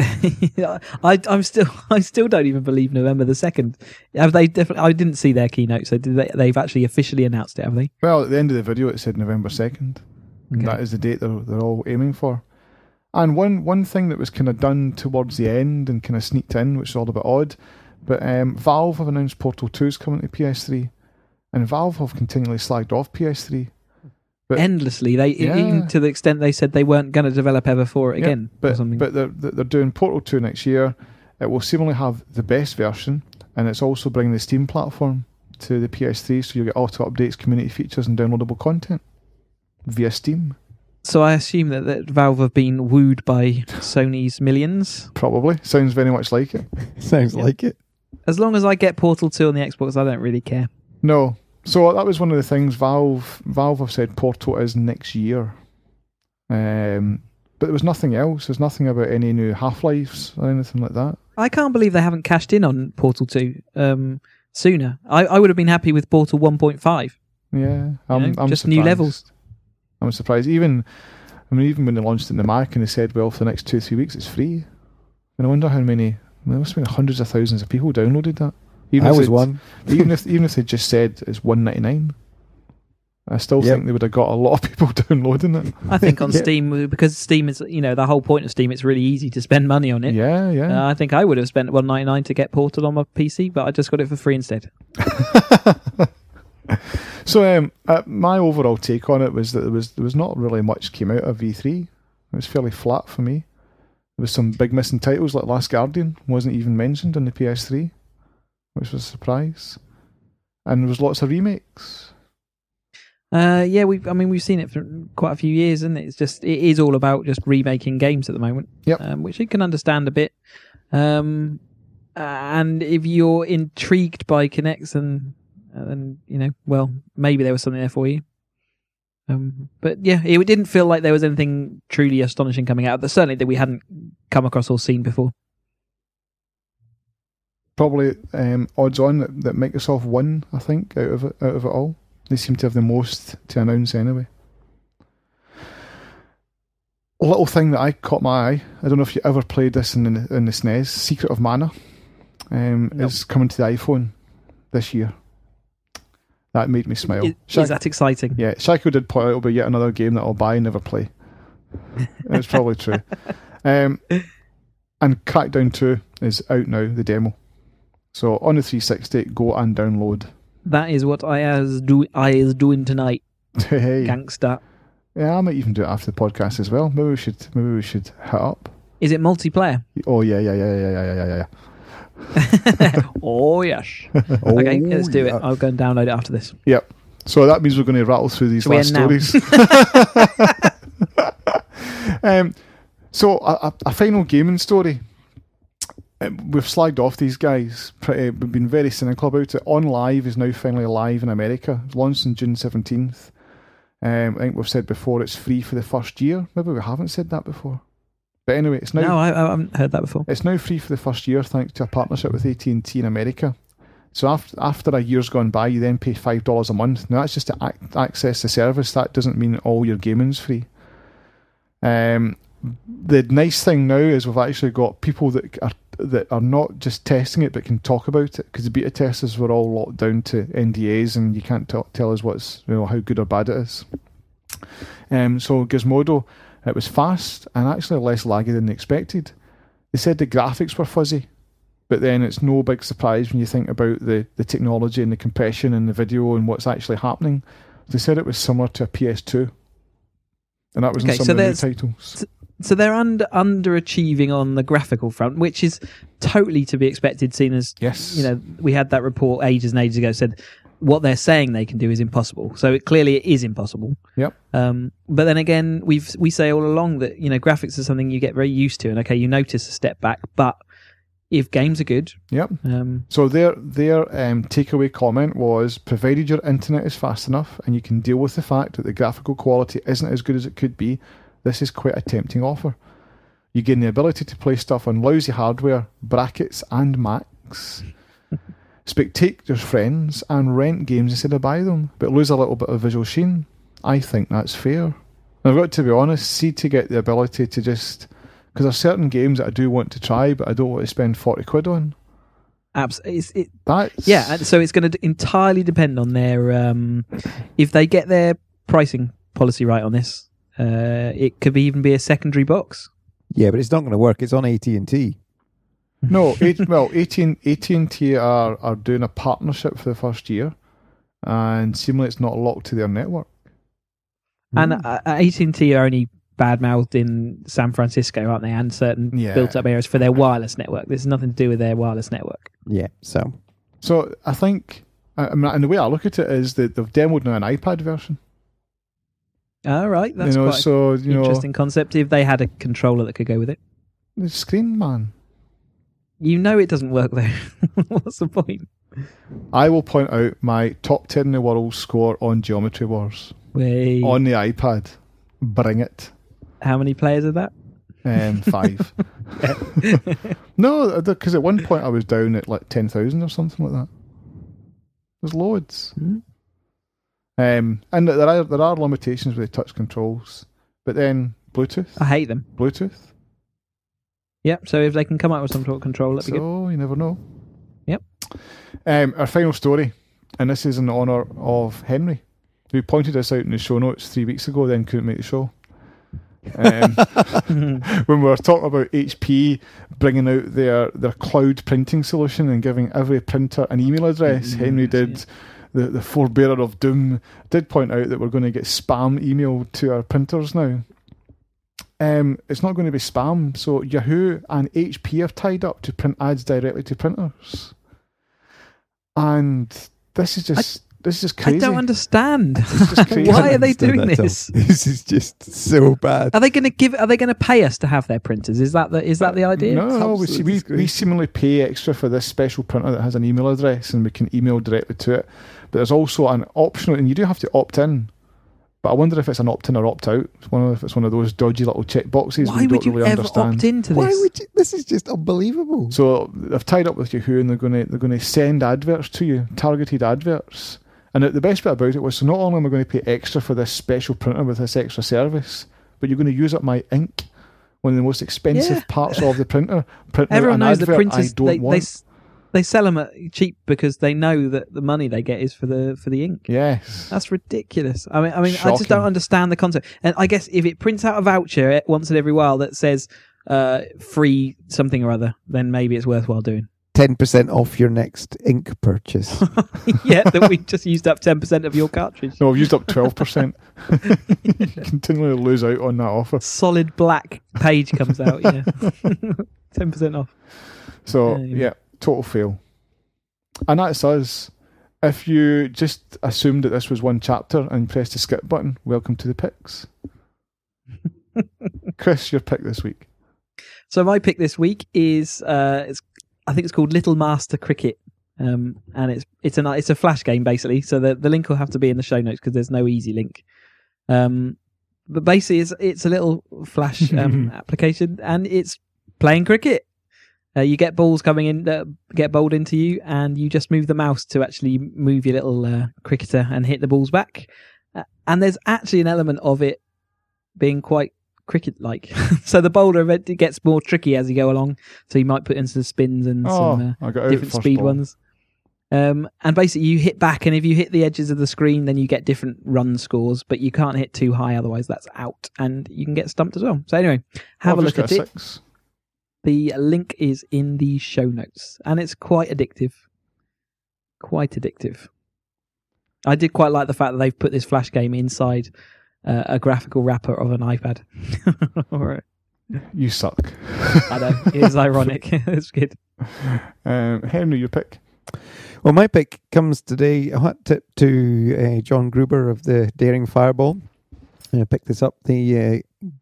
I still don't even believe November the 2nd. Have they definitely? I didn't see their keynote, so they've actually officially announced it, have they? Well, at the end of the video, it said November 2nd. Okay. That is the date they're all aiming for. And one thing that was kind of done towards the end and kind of sneaked in, which is all a bit odd, but Valve have announced Portal 2 is coming to PS3, and Valve have continually slagged off PS3. But endlessly, even to the extent they said they weren't going to develop ever for it again. But or something. But they're doing Portal 2 next year. It will seemingly have the best version, and it's also bringing the Steam platform to the PS3, so you get auto updates, community features, and downloadable content via Steam. So I assume that Valve have been wooed by Sony's millions. Probably. Sounds very much like it. Sounds like it. As long as I get Portal 2 on the Xbox, I don't really care. No. So that was one of the things Valve have said Portal is next year. But there was nothing else. There's nothing about any new Half-Lives or anything like that. I can't believe they haven't cashed in on Portal 2 sooner. I would have been happy with Portal 1.5. Yeah. I'm just surprised. New levels. I'm surprised. Even when they launched it in the Mac and they said, well, for the next 2-3 weeks it's free. And I wonder how many... there must have been hundreds of thousands of people downloaded that. I was one. even if they just said it's $1.99, I still think they would have got a lot of people downloading it. I think on Steam, because Steam is, the whole point of Steam, it's really easy to spend money on it. Yeah. I think I would have spent $1.99 to get Portal on my PC, but I just got it for free instead. So my overall take on it was that there was not really much came out of V3. It was fairly flat for me. There was some big missing titles like Last Guardian wasn't even mentioned on the PS3, which was a surprise. And there was lots of remakes. We've seen it for quite a few years, and it is all about just remaking games at the moment. Yep. Which you can understand a bit. And if you're intrigued by Kinects and maybe there was something there for you. But yeah, it didn't feel like there was anything truly astonishing coming out. But certainly that we hadn't come across or seen before. Probably odds on that Microsoft won, I think, out of it all. They seem to have the most to announce anyway. A little thing that I caught my eye, I don't know if you ever played this in the SNES, Secret of Mana, is coming to the iPhone this year. That made me smile. Is that exciting? Yeah, Shaiko did point out it'll be yet another game that I'll buy and never play. It's probably true. And Crackdown 2 is out now, the demo. So on the 360, go and download. That is what I is doing tonight, Hey. gangster. Yeah, I might even do it after the podcast as well. Maybe we should hit up. Is it multiplayer? Oh yeah. Oh yes. Okay, let's do it. I'll go and download it after this. Yep. So that means we're going to rattle through these last stories. So a final gaming story. We've slagged off these guys. We've been very cynical about it. On Live is now finally live in America. It launched on June 17th. I think we've said before it's free for the first year. Maybe we haven't said that before. But anyway, it's now... No, I haven't heard that before. It's now free for the first year thanks to a partnership with AT&T in America. So after a year's gone by, you then pay $5 a month. Now that's just to access the service. That doesn't mean all your gaming's free. The nice thing now is we've actually got people that are not just testing it but can talk about it, because the beta testers were all locked down to NDAs and you can't tell us how good or bad it is. So Gizmodo, it was fast and actually less laggy than expected. They said the graphics were fuzzy, but then it's no big surprise when you think about the technology and the compression and the video and what's actually happening. They said it was similar to a PS2, and that was in some of the new titles. So they're underachieving on the graphical front, which is totally to be expected, seeing as we had that report ages and ages ago said what they're saying they can do is impossible. So clearly it is impossible. Yep. But then again, we say all along that graphics are something you get very used to, and okay, you notice a step back, but if games are good, yep. So their takeaway comment was, provided your internet is fast enough and you can deal with the fact that the graphical quality isn't as good as it could be, this is quite a tempting offer. You gain the ability to play stuff on lousy hardware, brackets and Macs, spectate your friends and rent games instead of buy them, but lose a little bit of visual sheen. I think that's fair. And I've got to be honest, to get the ability to just... Because there are certain games that I do want to try, but I don't want to spend 40 quid on. Absolutely. So it's going to entirely depend on their... if they get their pricing policy right on this, it could even be a secondary box. Yeah, but it's not going to work. It's on AT&T. No, AT&T are doing a partnership for the first year, and seemingly it's not locked to their network. And AT&T are only bad-mouthed in San Francisco, aren't they? And certain built-up areas for their wireless network. This has nothing to do with their wireless network. Yeah, so I think, and the way I look at it is that they've demoed now an iPad version. All right, that's quite an interesting concept. If they had a controller that could go with it. The screen, man. It doesn't work there. What's the point? I will point out my top 10 in the world score on Geometry Wars. On the iPad. Bring it. How many players are that? 5. No, because at one point I was down at like 10,000 or something like that. There's loads. Mm-hmm. And there are limitations with the touch controls. But then Bluetooth. I hate them. Bluetooth. Yep, so if they can come up with some sort of control, that'd be good. So, you never know. Yep. Our final story, and this is in honour of Henry, who pointed us out in the show notes 3 weeks ago, then couldn't make the show. When we were talking about HP bringing out their cloud printing solution and giving every printer an email address, Henry did, the forebearer of doom, did point out that we're going to get spam emailed to our printers now. It's not going to be spam, so Yahoo and HP have tied up to print ads directly to printers. And this is just crazy. I don't understand. Why are they doing this? This is just so bad. Are they going to pay us to have their printers? Is that the idea? No, we seemingly pay extra for this special printer that has an email address and we can email directly to it. But there's also an optional, and you do have to opt in. But I wonder if it's an opt-in or opt-out. If it's one of those dodgy little check boxes. Why would you ever opt into this? Why would you? This is just unbelievable. So they've tied up with Yahoo, and they're going to send adverts to you, targeted adverts. And the best bit about it was, so not only am I going to pay extra for this special printer with this extra service, but you're going to use up my ink, one of the most expensive parts of the printer. Everyone knows the printers. They sell them at cheap because they know that the money they get is for the ink. Yes, that's ridiculous. I mean, shocking. I just don't understand the concept. And I guess if it prints out a voucher once in every while that says free something or other, then maybe it's worthwhile doing. 10% off your next ink purchase. Yeah, that we just used up 10% of your cartridge. No, I've used up 12%. You continually lose out on that offer. Solid black page comes out, yeah. 10% off. So, yeah, total fail. And that's us. If you just assumed that this was one chapter and pressed the skip button, welcome to the picks. Chris, your pick this week. So my pick this week is I think it's called Little Master Cricket, and it's a flash game basically. So the link will have to be in the show notes because there's no easy link. But basically, it's a little flash application, and it's playing cricket. You get balls coming in that get bowled into you, and you just move the mouse to actually move your little cricketer and hit the balls back. And there's actually an element of it being quite cricket-like. So the bowler it gets more tricky as you go along. So you might put in some spins and some different speed ones. And basically you hit back, and if you hit the edges of the screen, then you get different run scores, but you can't hit too high, otherwise that's out, and you can get stumped as well. So anyway, have a look at it. 6. The link is in the show notes, and it's quite addictive. Quite addictive. I did quite like the fact that they've put this flash game inside a graphical wrapper of an iPad. All right. You suck. I know. It's ironic. It's good. Henry, your pick. Well, my pick comes today. A hot tip to John Gruber of the Daring Fireball. I picked this up, the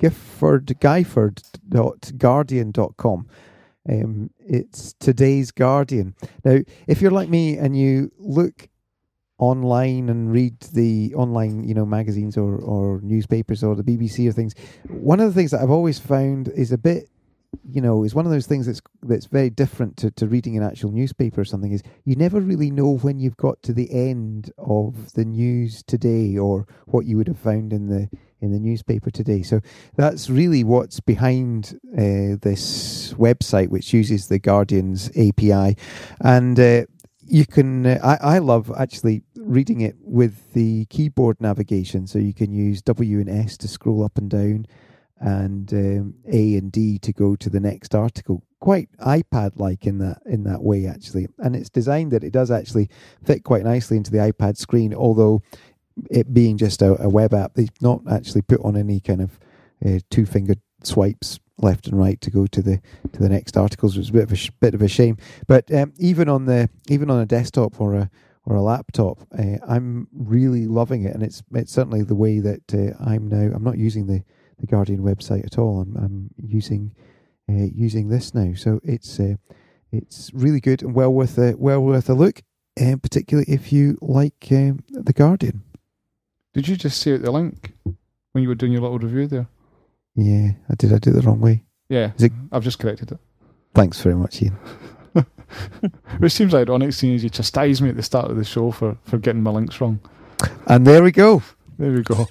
gifford.guardian.com. It's today's Guardian. Now, if you're like me and you look online and read the online, magazines or newspapers or the BBC or things, one of the things that I've always found is a bit, is one of those things that's very different to reading an actual newspaper or something, is you never really know when you've got to the end of the news today or what you would have found in the newspaper today. So that's really what's behind this website, which uses the Guardian's API. And you can, I love actually reading it with the keyboard navigation. So you can use W and S to scroll up and down, and A and D to go to the next article. Quite iPad-like in that way, actually. And it's designed that it does actually fit quite nicely into the iPad screen, although it being just a web app, they've not actually put on any kind of two-fingered swipes left and right to go to the next articles. It's a bit of a shame. But even on a desktop or a laptop, I'm really loving it, and it's certainly the way that I'm not using the Guardian website at all. I'm using this now, so it's really good and well worth a look, particularly if you like the Guardian. Did you just say out the link when you were doing your little review there? Yeah, I did. I did it the wrong way. Yeah, I've just corrected it. Thanks very much, Ian. Which seems ironic, seeing as you chastised me at the start of the show for getting my links wrong. And there we go. There we go.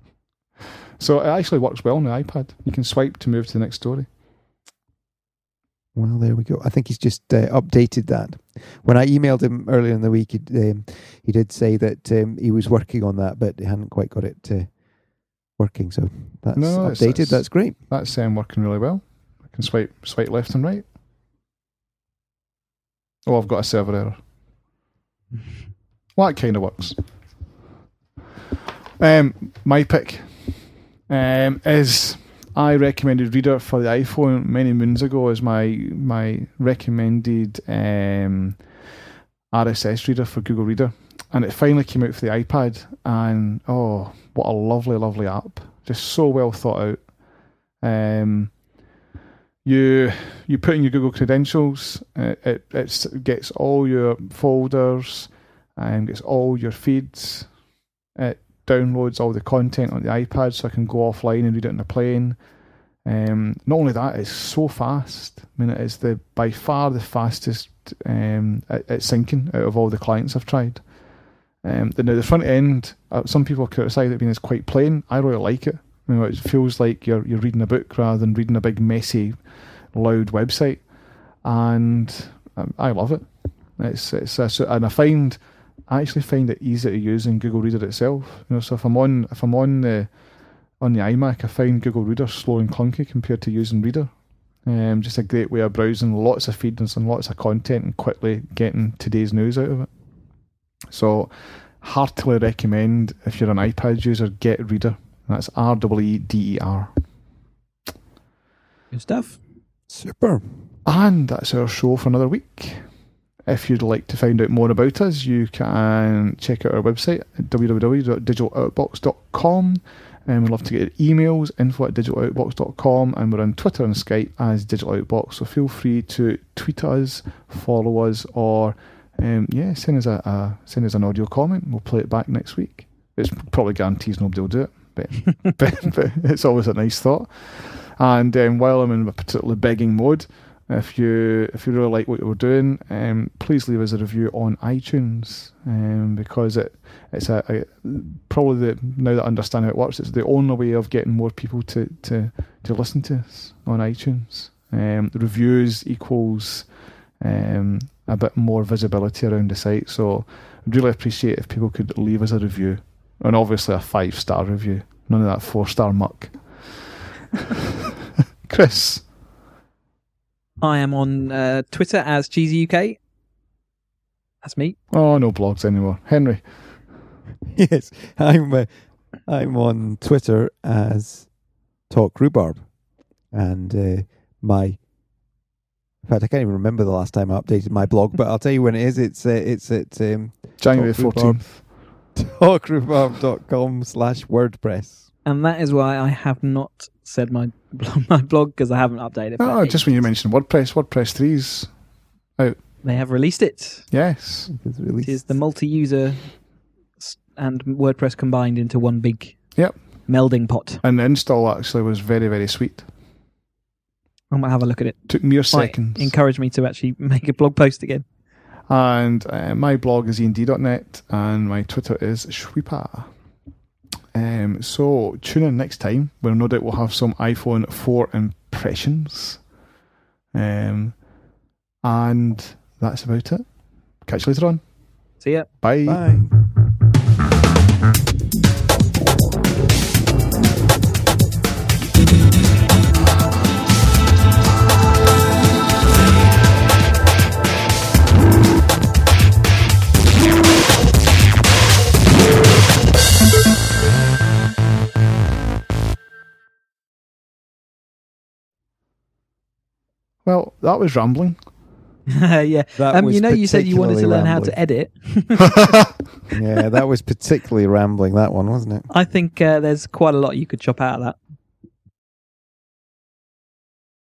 So it actually works well on the iPad. You can swipe to move to the next story. Well, there we go. I think he's just updated that. When I emailed him earlier in the week, he did say that he was working on that, but he hadn't quite got it working. So that's updated. That's great. That's working really well. I can swipe left and right. Oh, I've got a server error. Well, that kind of works. My pick is I recommended Reader for the iPhone many moons ago as my recommended RSS reader for Google Reader, and it finally came out for the iPad, and oh, what a lovely app, just so well thought out. You put in your Google credentials, it gets all your folders and gets all your feeds. It downloads all the content on the iPad so I can go offline and read it on the plane. Not only that, it's so fast. I mean, it is by far the fastest at syncing out of all the clients I've tried. Now the front end, some people criticise it being as quite plain. I really like it. It feels like you're reading a book rather than reading a big messy, loud website, and I love it. And I actually find it easy to use in Google Reader itself. So if I'm on the iMac, I find Google Reader slow and clunky compared to using Reader. Just a great way of browsing lots of feeds and lots of content and quickly getting today's news out of it. So, heartily recommend, if you're an iPad user, get Reader. That's REEDER. Good stuff. Super. And that's our show for another week. If you'd like to find out more about us, you can check out our website at www.digitaloutbox.com. And we'd love to get your emails, info@digitaloutbox.com, and we're on Twitter and Skype as Digital Outbox. So feel free to tweet us, follow us, or send us an audio comment. We'll play it back next week. It's probably guarantees nobody will do it, but it's always a nice thought. And while I'm in a particularly begging mode, if you really like what we're doing, please leave us a review on iTunes, because it's probably now that I understand how it works, it's the only way of getting more people to listen to us on iTunes. Reviews equals a bit more visibility around the site, so I'd really appreciate if people could leave us a review, and obviously a 5-star review, none of that 4-star muck. Chris. I am on Twitter as CheesyUK. That's me. Oh, no blogs anymore. Henry. Yes, I'm on Twitter as Talk Rhubarb, and in fact, I can't even remember the last time I updated my blog, but I'll tell you when it is. It's at January 14th. talkrhubarb.com/WordPress. And that is why I have not said my blog, because I haven't updated it. Just when you mentioned WordPress 3's out. They have released it. Yes. It is the multi-user and WordPress combined into one big melding pot. And the install actually was very, very sweet. I might have a look at it. Took mere seconds. Encourage me to actually make a blog post again. And my blog is iand.net, and my Twitter is Shweepa. So tune in next time, where no doubt we'll have some iPhone 4 impressions. And that's about it. Catch you later on. See ya. Bye. Bye. Well, that was rambling. Yeah. You said you wanted to learn how to edit. Yeah, that was particularly rambling, that one, wasn't it? I think there's quite a lot you could chop out of that.